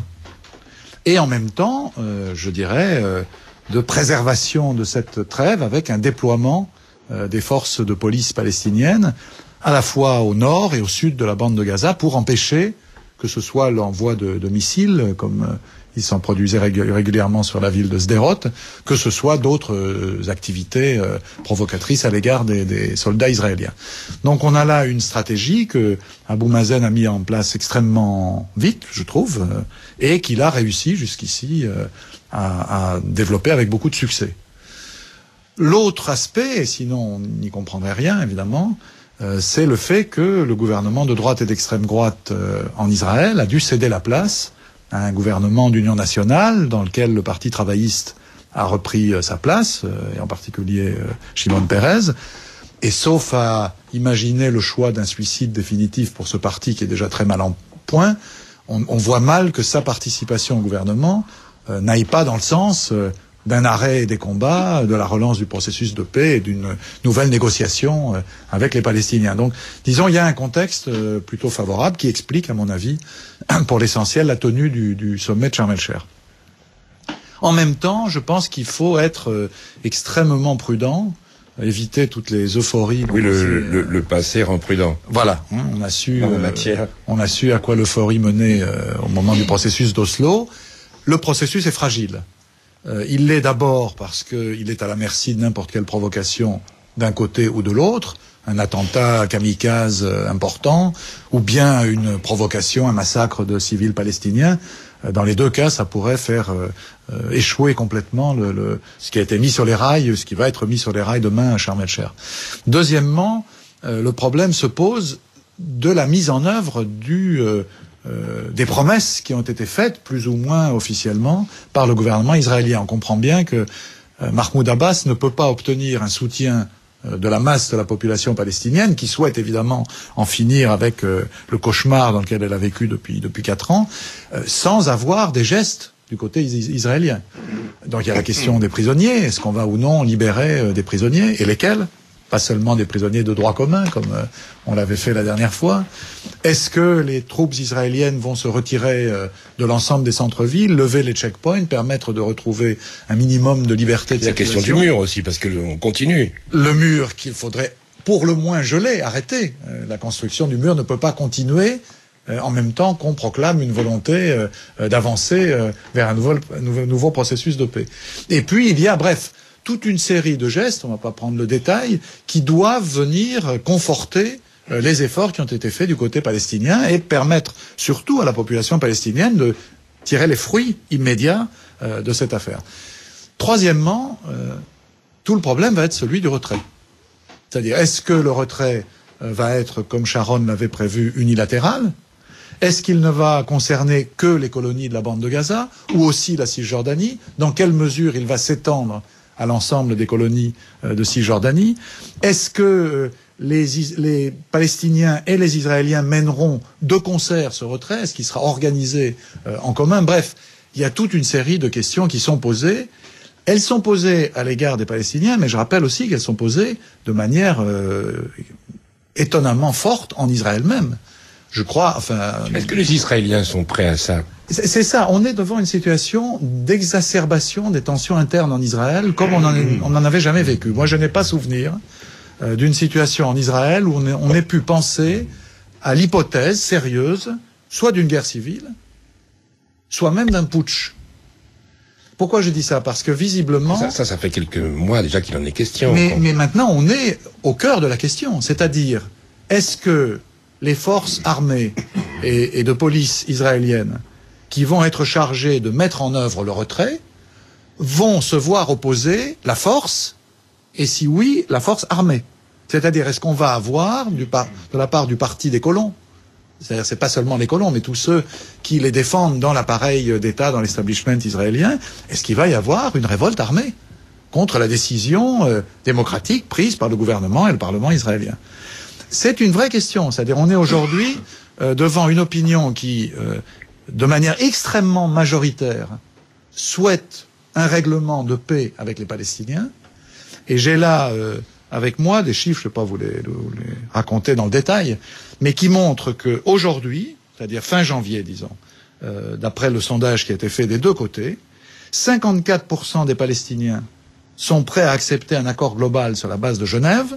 et en même temps, euh, je dirais, euh, de préservation de cette trêve avec un déploiement euh, des forces de police palestiniennes, à la fois au nord et au sud de la bande de Gaza, pour empêcher que ce soit l'envoi de, de missiles, comme euh, il s'en produisait rég- régulièrement sur la ville de Sderot, que ce soit d'autres euh, activités euh, provocatrices à l'égard des, des soldats israéliens. Donc on a là une stratégie que Abou Mazen a mis en place extrêmement vite, je trouve, euh, et qu'il a réussi jusqu'ici euh, à, à développer avec beaucoup de succès. L'autre aspect, et sinon on n'y comprendrait rien évidemment, Euh, c'est le fait que le gouvernement de droite et d'extrême droite euh, en Israël a dû céder la place à un gouvernement d'union nationale dans lequel le Parti travailliste a repris euh, sa place, euh, et en particulier euh, Shimon Peres. Et sauf à imaginer le choix d'un suicide définitif pour ce parti qui est déjà très mal en point, on, on voit mal que sa participation au gouvernement euh, n'aille pas dans le sens euh, d'un arrêt des combats, de la relance du processus de paix et d'une nouvelle négociation euh, avec les Palestiniens. Donc, disons, il y a un contexte euh, plutôt favorable qui explique, à mon avis, pour l'essentiel, la tenue du, du sommet de Sharm el-Sheikh. En même temps, je pense qu'il faut être euh, extrêmement prudent, éviter toutes les euphories. Oui, le, le, le passé rend prudent. Voilà, hein, on a su, en euh, matière. on a su à quoi l'euphorie menait euh, au moment du processus d'Oslo. Le processus est fragile. Euh, il l'est d'abord parce qu'il est à la merci de n'importe quelle provocation d'un côté ou de l'autre, un attentat kamikaze euh, important, ou bien une provocation, un massacre de civils palestiniens. Euh, dans les deux cas, ça pourrait faire euh, euh, échouer complètement le, le, ce qui a été mis sur les rails, ce qui va être mis sur les rails demain à Sharm el-Sheikh. Deuxièmement, euh, le problème se pose de la mise en œuvre du... Euh, Euh, des promesses qui ont été faites, plus ou moins officiellement, par le gouvernement israélien. On comprend bien que euh, Mahmoud Abbas ne peut pas obtenir un soutien euh, de la masse de la population palestinienne, qui souhaite évidemment en finir avec euh, le cauchemar dans lequel elle a vécu depuis, depuis quatre ans, euh, sans avoir des gestes du côté is- israélien. Donc il y a la question des prisonniers. Est-ce qu'on va ou non libérer euh, des prisonniers, et lesquels ? Pas seulement des prisonniers de droit commun, comme euh, on l'avait fait la dernière fois. Est-ce que les troupes israéliennes vont se retirer euh, de l'ensemble des centres-villes, lever les checkpoints, permettre de retrouver un minimum de liberté de circulation ? La question du mur aussi, parce que on continue. Le mur qu'il faudrait, pour le moins, geler, arrêter. Euh, la construction du mur ne peut pas continuer euh, en même temps qu'on proclame une volonté euh, d'avancer euh, vers un nouveau, un nouveau, nouveau processus de paix. Et puis, il y a, bref... toute une série de gestes, on ne va pas prendre le détail, qui doivent venir conforter euh, les efforts qui ont été faits du côté palestinien et permettre surtout à la population palestinienne de tirer les fruits immédiats euh, de cette affaire. Troisièmement, euh, tout le problème va être celui du retrait. C'est-à-dire, est-ce que le retrait euh, va être, comme Sharon l'avait prévu, unilatéral ? Est-ce qu'il ne va concerner que les colonies de la bande de Gaza ou aussi la Cisjordanie ? Dans quelle mesure il va s'étendre à l'ensemble des colonies euh, de Cisjordanie? Est-ce que euh, les, les Palestiniens et les Israéliens mèneront de concert ce retrait? Est-ce qu'il sera organisé euh, en commun? Bref, il y a toute une série de questions qui sont posées. Elles sont posées à l'égard des Palestiniens, mais je rappelle aussi qu'elles sont posées de manière euh, étonnamment forte en Israël même. Je crois, enfin... Est-ce que les Israéliens sont prêts à ça? C'est, c'est ça, on est devant une situation d'exacerbation des tensions internes en Israël, comme on en, on en avait jamais vécu. Moi, je n'ai pas souvenir euh, d'une situation en Israël où on, est, on ait pu penser à l'hypothèse sérieuse, soit d'une guerre civile, soit même d'un putsch. Pourquoi je dis ça? Parce que visiblement... Ça, ça, ça fait quelques mois déjà qu'il en est question. Mais, mais maintenant, on est au cœur de la question. C'est-à-dire, est-ce que les forces armées et, et de police israéliennes qui vont être chargées de mettre en œuvre le retrait vont se voir opposer la force, et si oui, la force armée? C'est-à-dire, est-ce qu'on va avoir, du par, de la part du parti des colons, c'est-à-dire, c'est pas seulement les colons, mais tous ceux qui les défendent dans l'appareil d'État, dans l'establishment israélien, est-ce qu'il va y avoir une révolte armée contre la décision euh, démocratique prise par le gouvernement et le Parlement israélien? C'est une vraie question. C'est-à-dire, on est aujourd'hui euh, devant une opinion qui, euh, de manière extrêmement majoritaire, souhaite un règlement de paix avec les Palestiniens. Et j'ai là, euh, avec moi, des chiffres, je ne vais pas vous les, vous les raconter dans le détail, mais qui montrent qu'aujourd'hui, c'est-à-dire fin janvier, disons, euh, d'après le sondage qui a été fait des deux côtés, cinquante-quatre pour cent des Palestiniens sont prêts à accepter un accord global sur la base de Genève,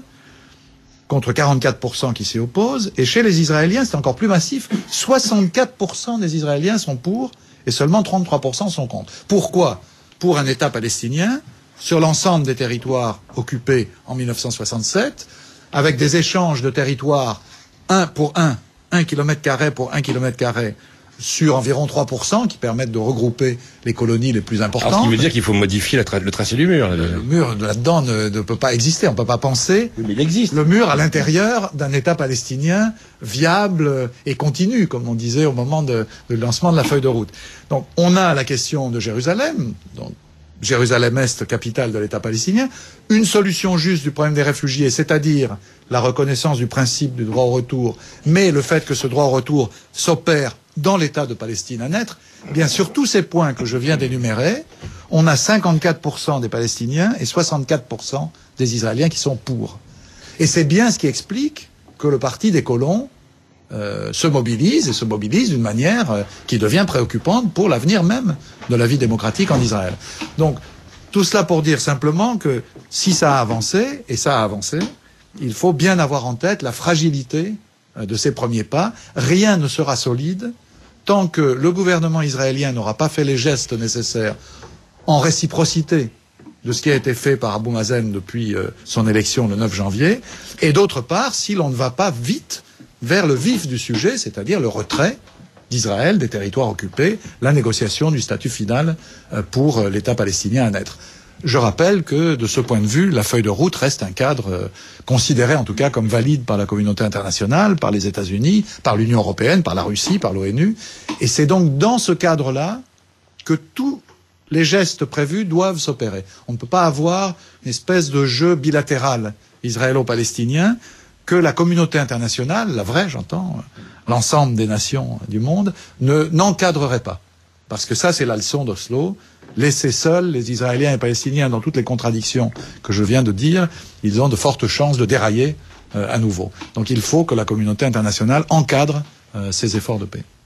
contre quarante-quatre pour cent qui s'y opposent, et chez les Israéliens, c'est encore plus massif, soixante-quatre pour cent des Israéliens sont pour, et seulement trente-trois pour cent sont contre. Pourquoi? Pour un État palestinien, sur l'ensemble des territoires occupés en mille neuf cent soixante-sept, avec des échanges de territoires un pour un, un kilomètre carré pour un kilomètre carré, sur environ trois pour cent, qui permettent de regrouper les colonies les plus importantes. Alors, ce qui veut dire qu'il faut modifier la tra le tracé du mur. Le mur, là-dedans, ne, ne peut pas exister. On ne peut pas penser oui, mais il existe. Le mur à l'intérieur d'un État palestinien viable et continu, comme on disait au moment de, de lancement de la feuille de route. Donc, on a la question de Jérusalem, donc Jérusalem-Est, capitale de l'État palestinien, une solution juste du problème des réfugiés, c'est-à-dire la reconnaissance du principe du droit au retour, mais le fait que ce droit au retour s'opère dans l'État de Palestine à naître. Bien sur tous ces points que je viens d'énumérer, on a cinquante-quatre pour cent des Palestiniens et soixante-quatre pour cent des Israéliens qui sont pour. Et c'est bien ce qui explique que le parti des colons euh, se mobilise, et se mobilise d'une manière euh, qui devient préoccupante pour l'avenir même de la vie démocratique en Israël. Donc, tout cela pour dire simplement que si ça a avancé, et ça a avancé, il faut bien avoir en tête la fragilité euh, de ces premiers pas. Rien ne sera solide tant que le gouvernement israélien n'aura pas fait les gestes nécessaires en réciprocité de ce qui a été fait par Abou Mazen depuis euh, son élection le neuf janvier, et d'autre part, si l'on ne va pas vite vers le vif du sujet, c'est-à-dire le retrait d'Israël des territoires occupés, la négociation du statut final euh, pour euh, l'État palestinien à naître. Je rappelle que, de ce point de vue, la feuille de route reste un cadre euh, considéré en tout cas comme valide par la communauté internationale, par les États-Unis, par l'Union européenne, par la Russie, par l'ONU. Et c'est donc dans ce cadre-là que tous les gestes prévus doivent s'opérer. On ne peut pas avoir une espèce de jeu bilatéral israélo-palestinien que la communauté internationale, la vraie, j'entends, l'ensemble des nations du monde, ne, n'encadrerait pas. Parce que ça, c'est la leçon d'Oslo. Laisser seuls les Israéliens et les Palestiniens dans toutes les contradictions que je viens de dire, ils ont de fortes chances de dérailler euh, à nouveau. Donc il faut que la communauté internationale encadre euh, ces efforts de paix.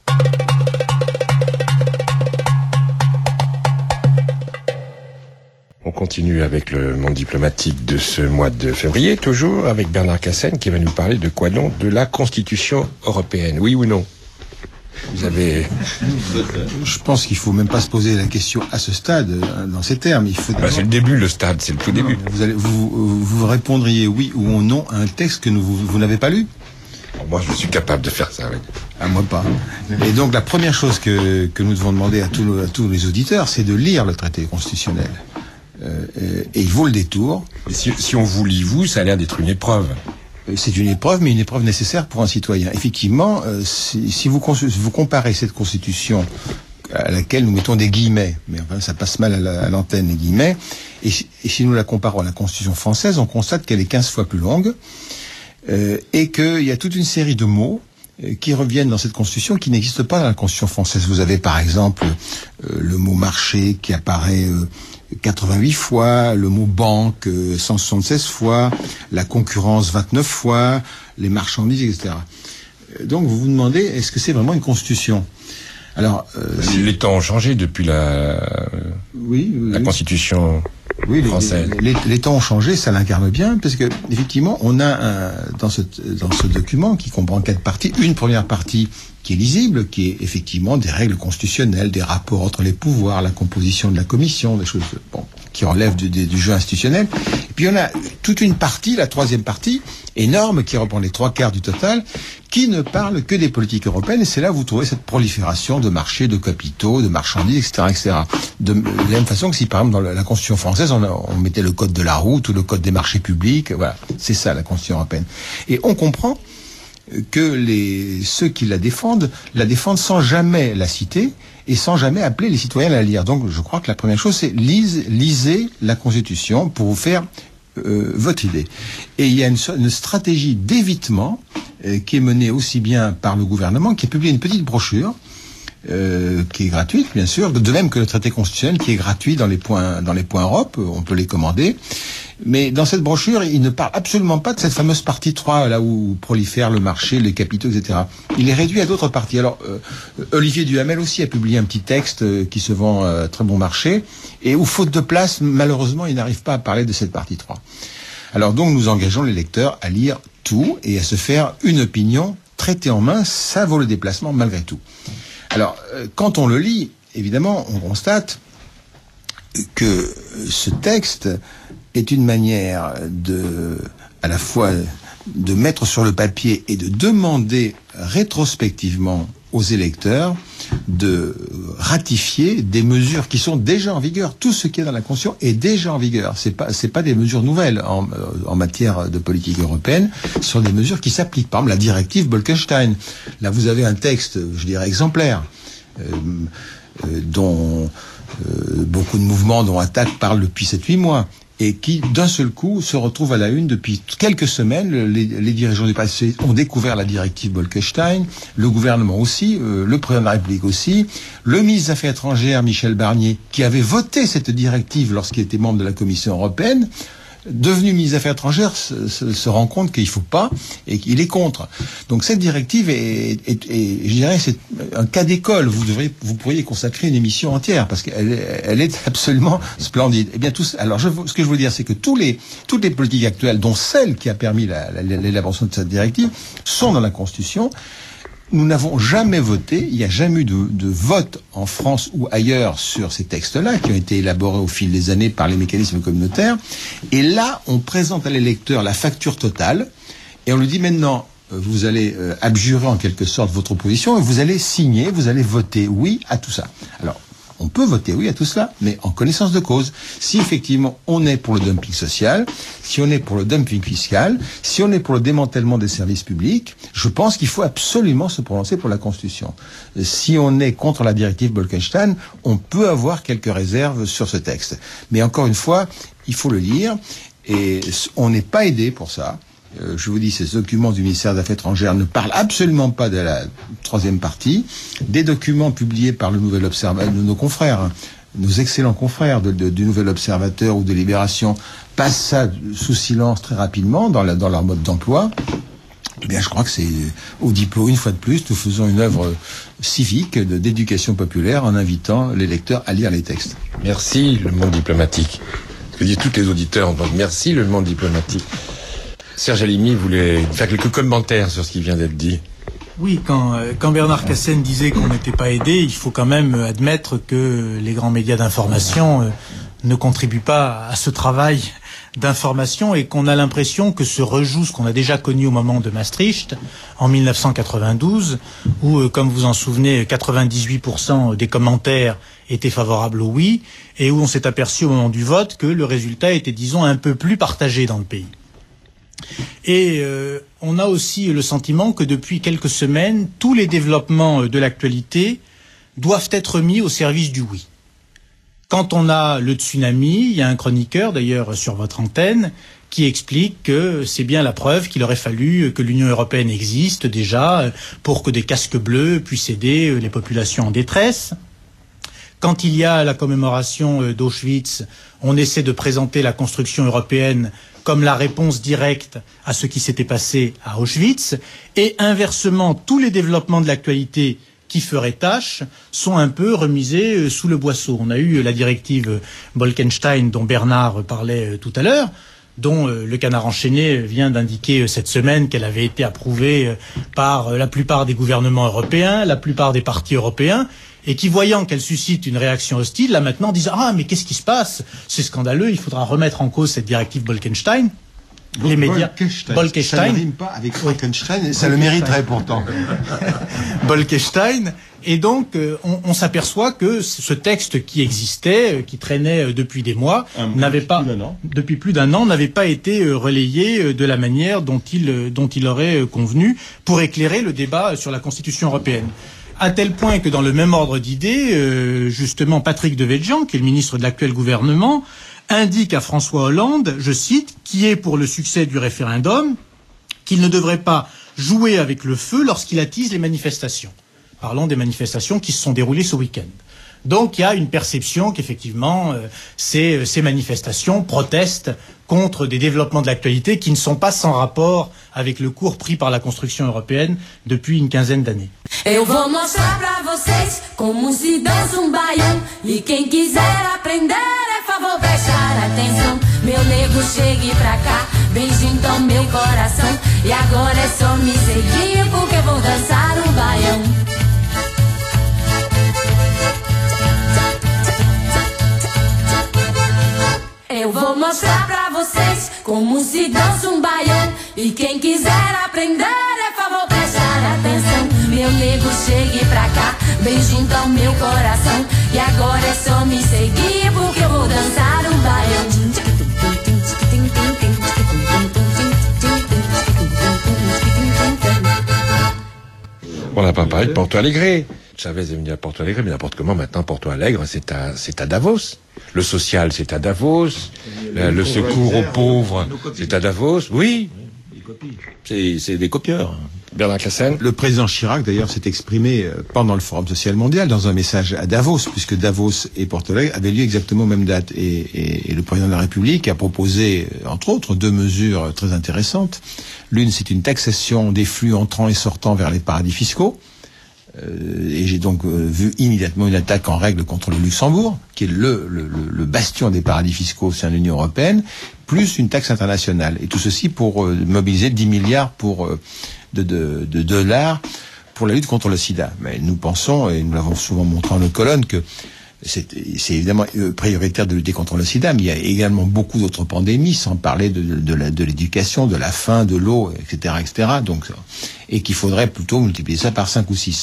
On continue avec le monde diplomatique de ce mois de février, toujours avec Bernard Cassen qui va nous parler de quoi donc? De la Constitution européenne, oui ou non? Vous avez... Je pense qu'il faut même pas se poser la question à ce stade, dans ces termes. Il faut... bah, c'est le début, le stade, c'est le tout début. Vous, allez, vous, vous répondriez oui ou non à un texte que nous, vous, vous n'avez pas lu? Moi, je suis capable de faire ça, oui. Ah, moi pas. Et donc, la première chose que, que nous devons demander à tous, à tous les auditeurs, c'est de lire le traité constitutionnel. Euh, et il vaut le détour. Mais si, si on vous lit, vous, ça a l'air d'être une épreuve. C'est une épreuve, mais une épreuve nécessaire pour un citoyen. Effectivement, euh, si, si vous, vous comparez cette constitution à laquelle nous mettons des guillemets, mais enfin, ça passe mal à, la, à l'antenne, les guillemets, et, et si nous la comparons à la constitution française, on constate qu'elle est quinze fois plus longue, euh, et qu'il y a toute une série de mots euh, qui reviennent dans cette constitution qui n'existent pas dans la constitution française. Vous avez par exemple euh, le mot marché qui apparaît... Euh, quatre-vingt-huit fois, le mot banque euh, cent soixante-seize fois, la concurrence vingt-neuf fois, les marchandises, et cetera. Donc vous vous demandez, est-ce que c'est vraiment une constitution? Alors, euh, les temps ont changé depuis la, oui, oui, la oui. constitution Oui, les, française. Les, les, les temps ont changé, ça l'incarne bien, parce que effectivement, on a un, dans ce dans ce document qui comprend quatre parties, une première partie qui est lisible, qui est effectivement des règles constitutionnelles, des rapports entre les pouvoirs, la composition de la commission, des choses bon, qui relèvent du, du, du jeu institutionnel. Et puis on a toute une partie, la troisième partie, énorme, qui reprend les trois quarts du total, qui ne parle que des politiques européennes. Et c'est là où vous trouvez cette prolifération de marchés, de capitaux, de marchandises, et cetera, et cetera. De, de la même façon que si, par exemple, dans la, la Constitution française, on, a, on mettait le code de la route ou le code des marchés publics. Voilà, c'est ça la Constitution européenne. Et on comprend que les ceux qui la défendent la défendent sans jamais la citer et sans jamais appeler les citoyens à la lire. Donc je crois que la première chose c'est lise, lisez la Constitution pour vous faire euh, votre idée. Et il y a une, une stratégie d'évitement euh, qui est menée aussi bien par le gouvernement, qui a publié une petite brochure Euh, qui est gratuite, bien sûr, de même que le traité constitutionnel qui est gratuit dans les points dans les points Europe, on peut les commander. Mais dans cette brochure, il ne parle absolument pas de cette fameuse partie trois, là où prolifère le marché, les capitaux, et cetera. Il est réduit à d'autres parties. Alors, euh, Olivier Duhamel aussi a publié un petit texte euh, qui se vend à euh, très bon marché, et où, faute de place, malheureusement, il n'arrive pas à parler de cette partie trois. Alors donc, nous engageons les lecteurs à lire tout et à se faire une opinion traitée en main. Ça vaut le déplacement malgré tout. Alors, quand on le lit, évidemment, on constate que ce texte est une manière de, à la fois, de mettre sur le papier et de demander rétrospectivement aux électeurs de ratifier des mesures qui sont déjà en vigueur. Tout ce qui est dans la Constitution est déjà en vigueur. C'est pas, c'est pas des mesures nouvelles en, en matière de politique européenne. Ce sont des mesures qui s'appliquent. Par exemple, la directive Bolkestein. Là, vous avez un texte, je dirais, exemplaire, euh, euh, dont euh, beaucoup de mouvements, dont Attac parlent depuis sept huit mois. Et qui, d'un seul coup, se retrouve à la une depuis quelques semaines. Les, les dirigeants du passé ont découvert la directive Bolkestein, le gouvernement aussi, euh, le président de la République aussi, le ministre des Affaires étrangères, Michel Barnier, qui avait voté cette directive lorsqu'il était membre de la Commission européenne, devenu ministre des Affaires étrangères, se, se, se rend compte qu'il ne faut pas et qu'il est contre. Donc cette directive est, est, est, je dirais, c'est un cas d'école. Vous devriez, vous pourriez consacrer une émission entière parce qu'elle est, elle est absolument splendide. Eh bien, tous. Alors, je, ce que je veux dire, c'est que tous les, toutes les politiques actuelles, dont celle qui a permis la, la, l'élaboration de cette directive, sont dans la Constitution. Nous n'avons jamais voté, il n'y a jamais eu de, de vote en France ou ailleurs sur ces textes-là, qui ont été élaborés au fil des années par les mécanismes communautaires. Et là, on présente à l'électeur la facture totale, et on lui dit maintenant, vous allez euh, abjurer en quelque sorte votre position, et vous allez signer, vous allez voter oui à tout ça. Alors, on peut voter oui à tout cela, mais en connaissance de cause. Si effectivement on est pour le dumping social, si on est pour le dumping fiscal, si on est pour le démantèlement des services publics, je pense qu'il faut absolument se prononcer pour la Constitution. Si on est contre la directive Bolkestein, on peut avoir quelques réserves sur ce texte. Mais encore une fois, il faut le lire, et on n'est pas aidé pour ça. Euh, je vous dis, ces documents du ministère des Affaires étrangères ne parlent absolument pas de la troisième partie. Des documents publiés par le Nouvel Observateur, nos confrères, hein, nos excellents confrères de, de, du Nouvel Observateur ou de Libération, passent ça sous silence très rapidement dans, la, dans leur mode d'emploi. Eh bien, je crois que c'est au diplôme, une fois de plus, nous faisons une œuvre civique de, d'éducation populaire en invitant les lecteurs à lire les textes. Merci, le monde diplomatique. Ce que disent tous les auditeurs, donc merci, le monde diplomatique. Serge Halimi voulait faire quelques commentaires sur ce qui vient d'être dit. Oui, quand, quand Bernard Cassen disait qu'on n'était pas aidé, il faut quand même admettre que les grands médias d'information ne contribuent pas à ce travail d'information et qu'on a l'impression que se rejoue ce qu'on a déjà connu au moment de Maastricht en mille neuf cent quatre-vingt-douze, où, comme vous en souvenez, quatre-vingt-dix-huit pour cent des commentaires étaient favorables au oui, et où on s'est aperçu au moment du vote que le résultat était, disons, un peu plus partagé dans le pays. Et euh, on a aussi le sentiment que depuis quelques semaines, tous les développements de l'actualité doivent être mis au service du oui. Quand on a le tsunami, il y a un chroniqueur, d'ailleurs sur votre antenne, qui explique que c'est bien la preuve qu'il aurait fallu que l'Union européenne existe déjà pour que des casques bleus puissent aider les populations en détresse. Quand il y a la commémoration d'Auschwitz, on essaie de présenter la construction européenne comme la réponse directe à ce qui s'était passé à Auschwitz. Et inversement, tous les développements de l'actualité qui feraient tâche sont un peu remisés sous le boisseau. On a eu la directive Bolkestein dont Bernard parlait tout à l'heure, dont le Canard enchaîné vient d'indiquer cette semaine qu'elle avait été approuvée par la plupart des gouvernements européens, la plupart des partis européens, et qui, voyant qu'elle suscite une réaction hostile, là maintenant disent « Ah, mais qu'est-ce qui se passe? C'est scandaleux, il faudra remettre en cause cette directive Bolkestein. » Les médias. Bolkestein. Bolkestein. Ça ne rime pas avec Frankenstein, ça le mériterait pourtant. Bolkestein. Et donc, euh, on, on s'aperçoit que ce texte qui existait, euh, qui traînait euh, depuis des mois, Un, n'avait depuis pas, plus d'un an. depuis plus d'un an, n'avait pas été euh, relayé euh, de la manière dont il, euh, dont il aurait euh, convenu pour éclairer le débat sur la Constitution européenne. À tel point que dans le même ordre d'idées, euh, justement, Patrick Devedjian, qui est le ministre de l'actuel gouvernement, indique à François Hollande, je cite, qui est pour le succès du référendum, qu'il ne devrait pas jouer avec le feu lorsqu'il attise les manifestations. Parlons des manifestations qui se sont déroulées ce week-end. Donc il y a une perception qu'effectivement, euh, ces, ces manifestations protestent contre des développements de l'actualité qui ne sont pas sans rapport avec le cours pris par la construction européenne depuis une quinzaine d'années. Eu vou mostrar pra vocês como se dança um baião. E quem quiser aprender, é favor prestar atenção. Meu nego, chegue pra cá, beije então meu coração. E agora é só me seguir, porque eu vou dançar um baião. Eu vou mostrar pra vocês como se dança um baião. E quem quiser aprender, é favor prestar atenção. Meu nego, chegue pra cá, beije então meu coração. E agora é só me seguir, porque eu vou dançar um baião. On n'a pas parlé de Porto Alegre. Chavez est venu à Porto Alegre, mais n'importe comment, maintenant, Porto Alegre, c'est à, c'est à Davos. Le social, c'est à Davos. Le, le secours aux pauvres, c'est à Davos. Oui. C'est, c'est des copieurs. Bernard Cassen. Le président Chirac, d'ailleurs, s'est exprimé pendant le Forum social mondial dans un message à Davos, puisque Davos et Porto Alegre avaient lieu exactement aux mêmes dates. Et, et, et le président de la République a proposé, entre autres, deux mesures très intéressantes. L'une, c'est une taxation des flux entrants et sortants vers les paradis fiscaux. Euh, et j'ai donc euh, vu immédiatement une attaque en règle contre le Luxembourg, qui est le, le, le bastion des paradis fiscaux au sein de l'Union européenne, plus une taxe internationale. Et tout ceci pour euh, mobiliser dix milliards pour, euh, de, de, de dollars pour la lutte contre le sida. Mais nous pensons, et nous l'avons souvent montré en nos colonnes, que c'est, c'est évidemment prioritaire de lutter contre le sida, mais il y a également beaucoup d'autres pandémies, sans parler de, de, de, la, de l'éducation, de la faim, de l'eau, et cetera, et cetera. Donc, et qu'il faudrait plutôt multiplier ça par cinq ou six.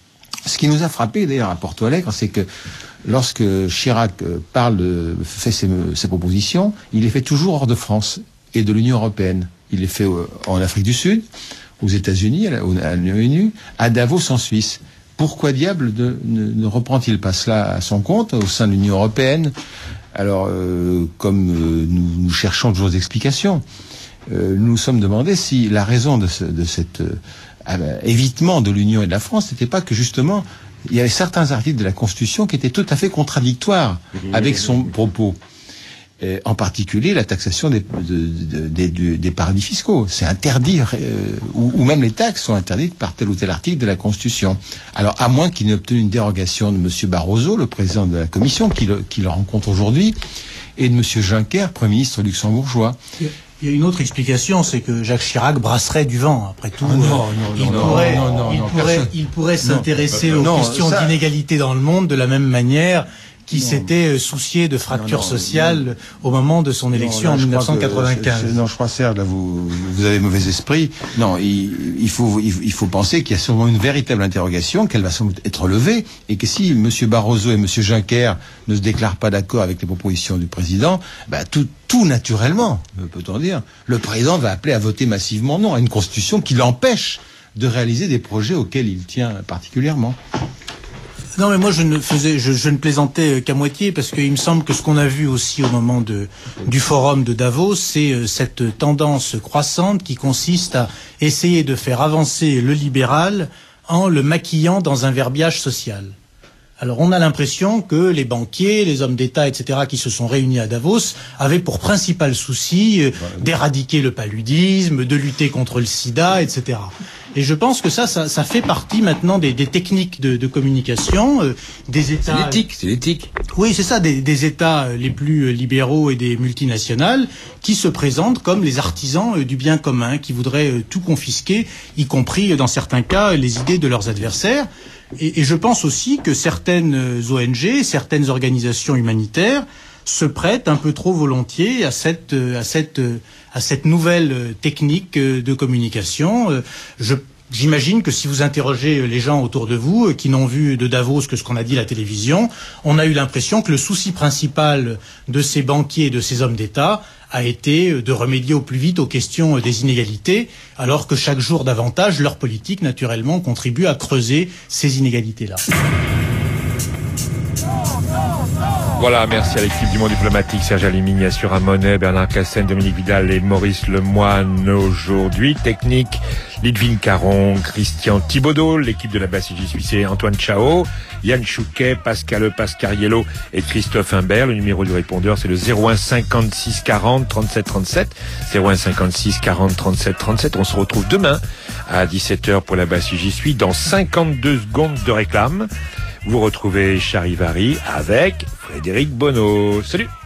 Ce qui nous a frappé d'ailleurs à Porto Alegre, c'est que lorsque Chirac parle, de, fait ses, ses propositions, il les fait toujours hors de France et de l'Union européenne. Il les fait en Afrique du Sud, aux États-Unis, à l'ONU, à Davos en Suisse. Pourquoi diable de, ne, ne reprend-il pas cela à son compte au sein de l'Union européenne? Alors, euh, comme euh, nous, nous cherchons toujours des explications, euh, nous nous sommes demandé si la raison de, ce, de cet euh, évitement de l'Union et de la France n'était pas que justement il y avait certains articles de la Constitution qui étaient tout à fait contradictoires avec son propos. Et en particulier la taxation des, de, de, de, des paradis fiscaux. C'est interdit, euh, ou, ou même les taxes sont interdites par tel ou tel article de la Constitution. Alors, à moins qu'il n'ait obtenu une dérogation de M. Barroso, le président de la Commission, qui le, qui le rencontre aujourd'hui, et de M. Juncker, Premier ministre luxembourgeois. Il y a une autre explication, c'est que Jacques Chirac brasserait du vent. Après tout, ah non, non, il, non, pourrait, non, non, il, non, pourrait, personne... il pourrait non, s'intéresser non, aux non, questions ça... d'inégalité dans le monde de la même manière qui non. s'était soucié de fractures non, non, sociales non. au moment de son élection non, là, en dix-neuf cent quatre-vingt-quinze. Que, je, je, non, je crois, Serge, là, vous, vous avez mauvais esprit. Non, il, il, faut, il, il faut penser qu'il y a sûrement une véritable interrogation, qu'elle va sans doute être levée, et que si M. Barroso et M. Juncker ne se déclarent pas d'accord avec les propositions du président, bah, tout, tout naturellement, peut-on dire, le président va appeler à voter massivement non à une constitution qui l'empêche de réaliser des projets auxquels il tient particulièrement. Non, mais moi je ne faisais, je, je ne plaisantais qu'à moitié parce qu'il me semble que ce qu'on a vu aussi au moment de du forum de Davos, c'est cette tendance croissante qui consiste à essayer de faire avancer le libéral en le maquillant dans un verbiage social. Alors on a l'impression que les banquiers, les hommes d'État, et cetera, qui se sont réunis à Davos, avaient pour principal souci euh, d'éradiquer le paludisme, de lutter contre le sida, et cetera. Et je pense que ça, ça, ça fait partie maintenant des, des techniques de, de communication, euh, des États... C'est l'éthique, c'est l'éthique. Oui, c'est ça, des, des États les plus libéraux et des multinationales qui se présentent comme les artisans du bien commun, qui voudraient tout confisquer, y compris, dans certains cas, les idées de leurs adversaires. Et, et je pense aussi que certaines O N G, certaines organisations humanitaires se prêtent un peu trop volontiers à cette, à cette, à cette nouvelle technique de communication. Je, j'imagine que si vous interrogez les gens autour de vous, qui n'ont vu de Davos que ce qu'on a dit à la télévision, on a eu l'impression que le souci principal de ces banquiers et de ces hommes d'État a été de remédier au plus vite aux questions des inégalités, alors que chaque jour davantage, leur politique, naturellement, contribue à creuser ces inégalités-là. Voilà, merci à l'équipe du Monde Diplomatique, Serge Alimi, Assura Monet, Bernard Cassen, Dominique Vidal et Maurice Lemoine aujourd'hui. Technique, Lidvine Caron, Christian Thibaudot, l'équipe de la B A C J suisse, Antoine Chao, Yann Chouquet, Pascal Pascariello et Christophe Imbert. Le numéro du répondeur, c'est le zéro un cinquante-six quarante trente-sept trente-sept. zéro un cinquante-six quarante trente-sept trente-sept. On se retrouve demain à dix-sept heures pour la B A C J suisse dans cinquante-deux secondes de réclame. Vous retrouvez Charivari avec Frédéric Bonneau. Salut!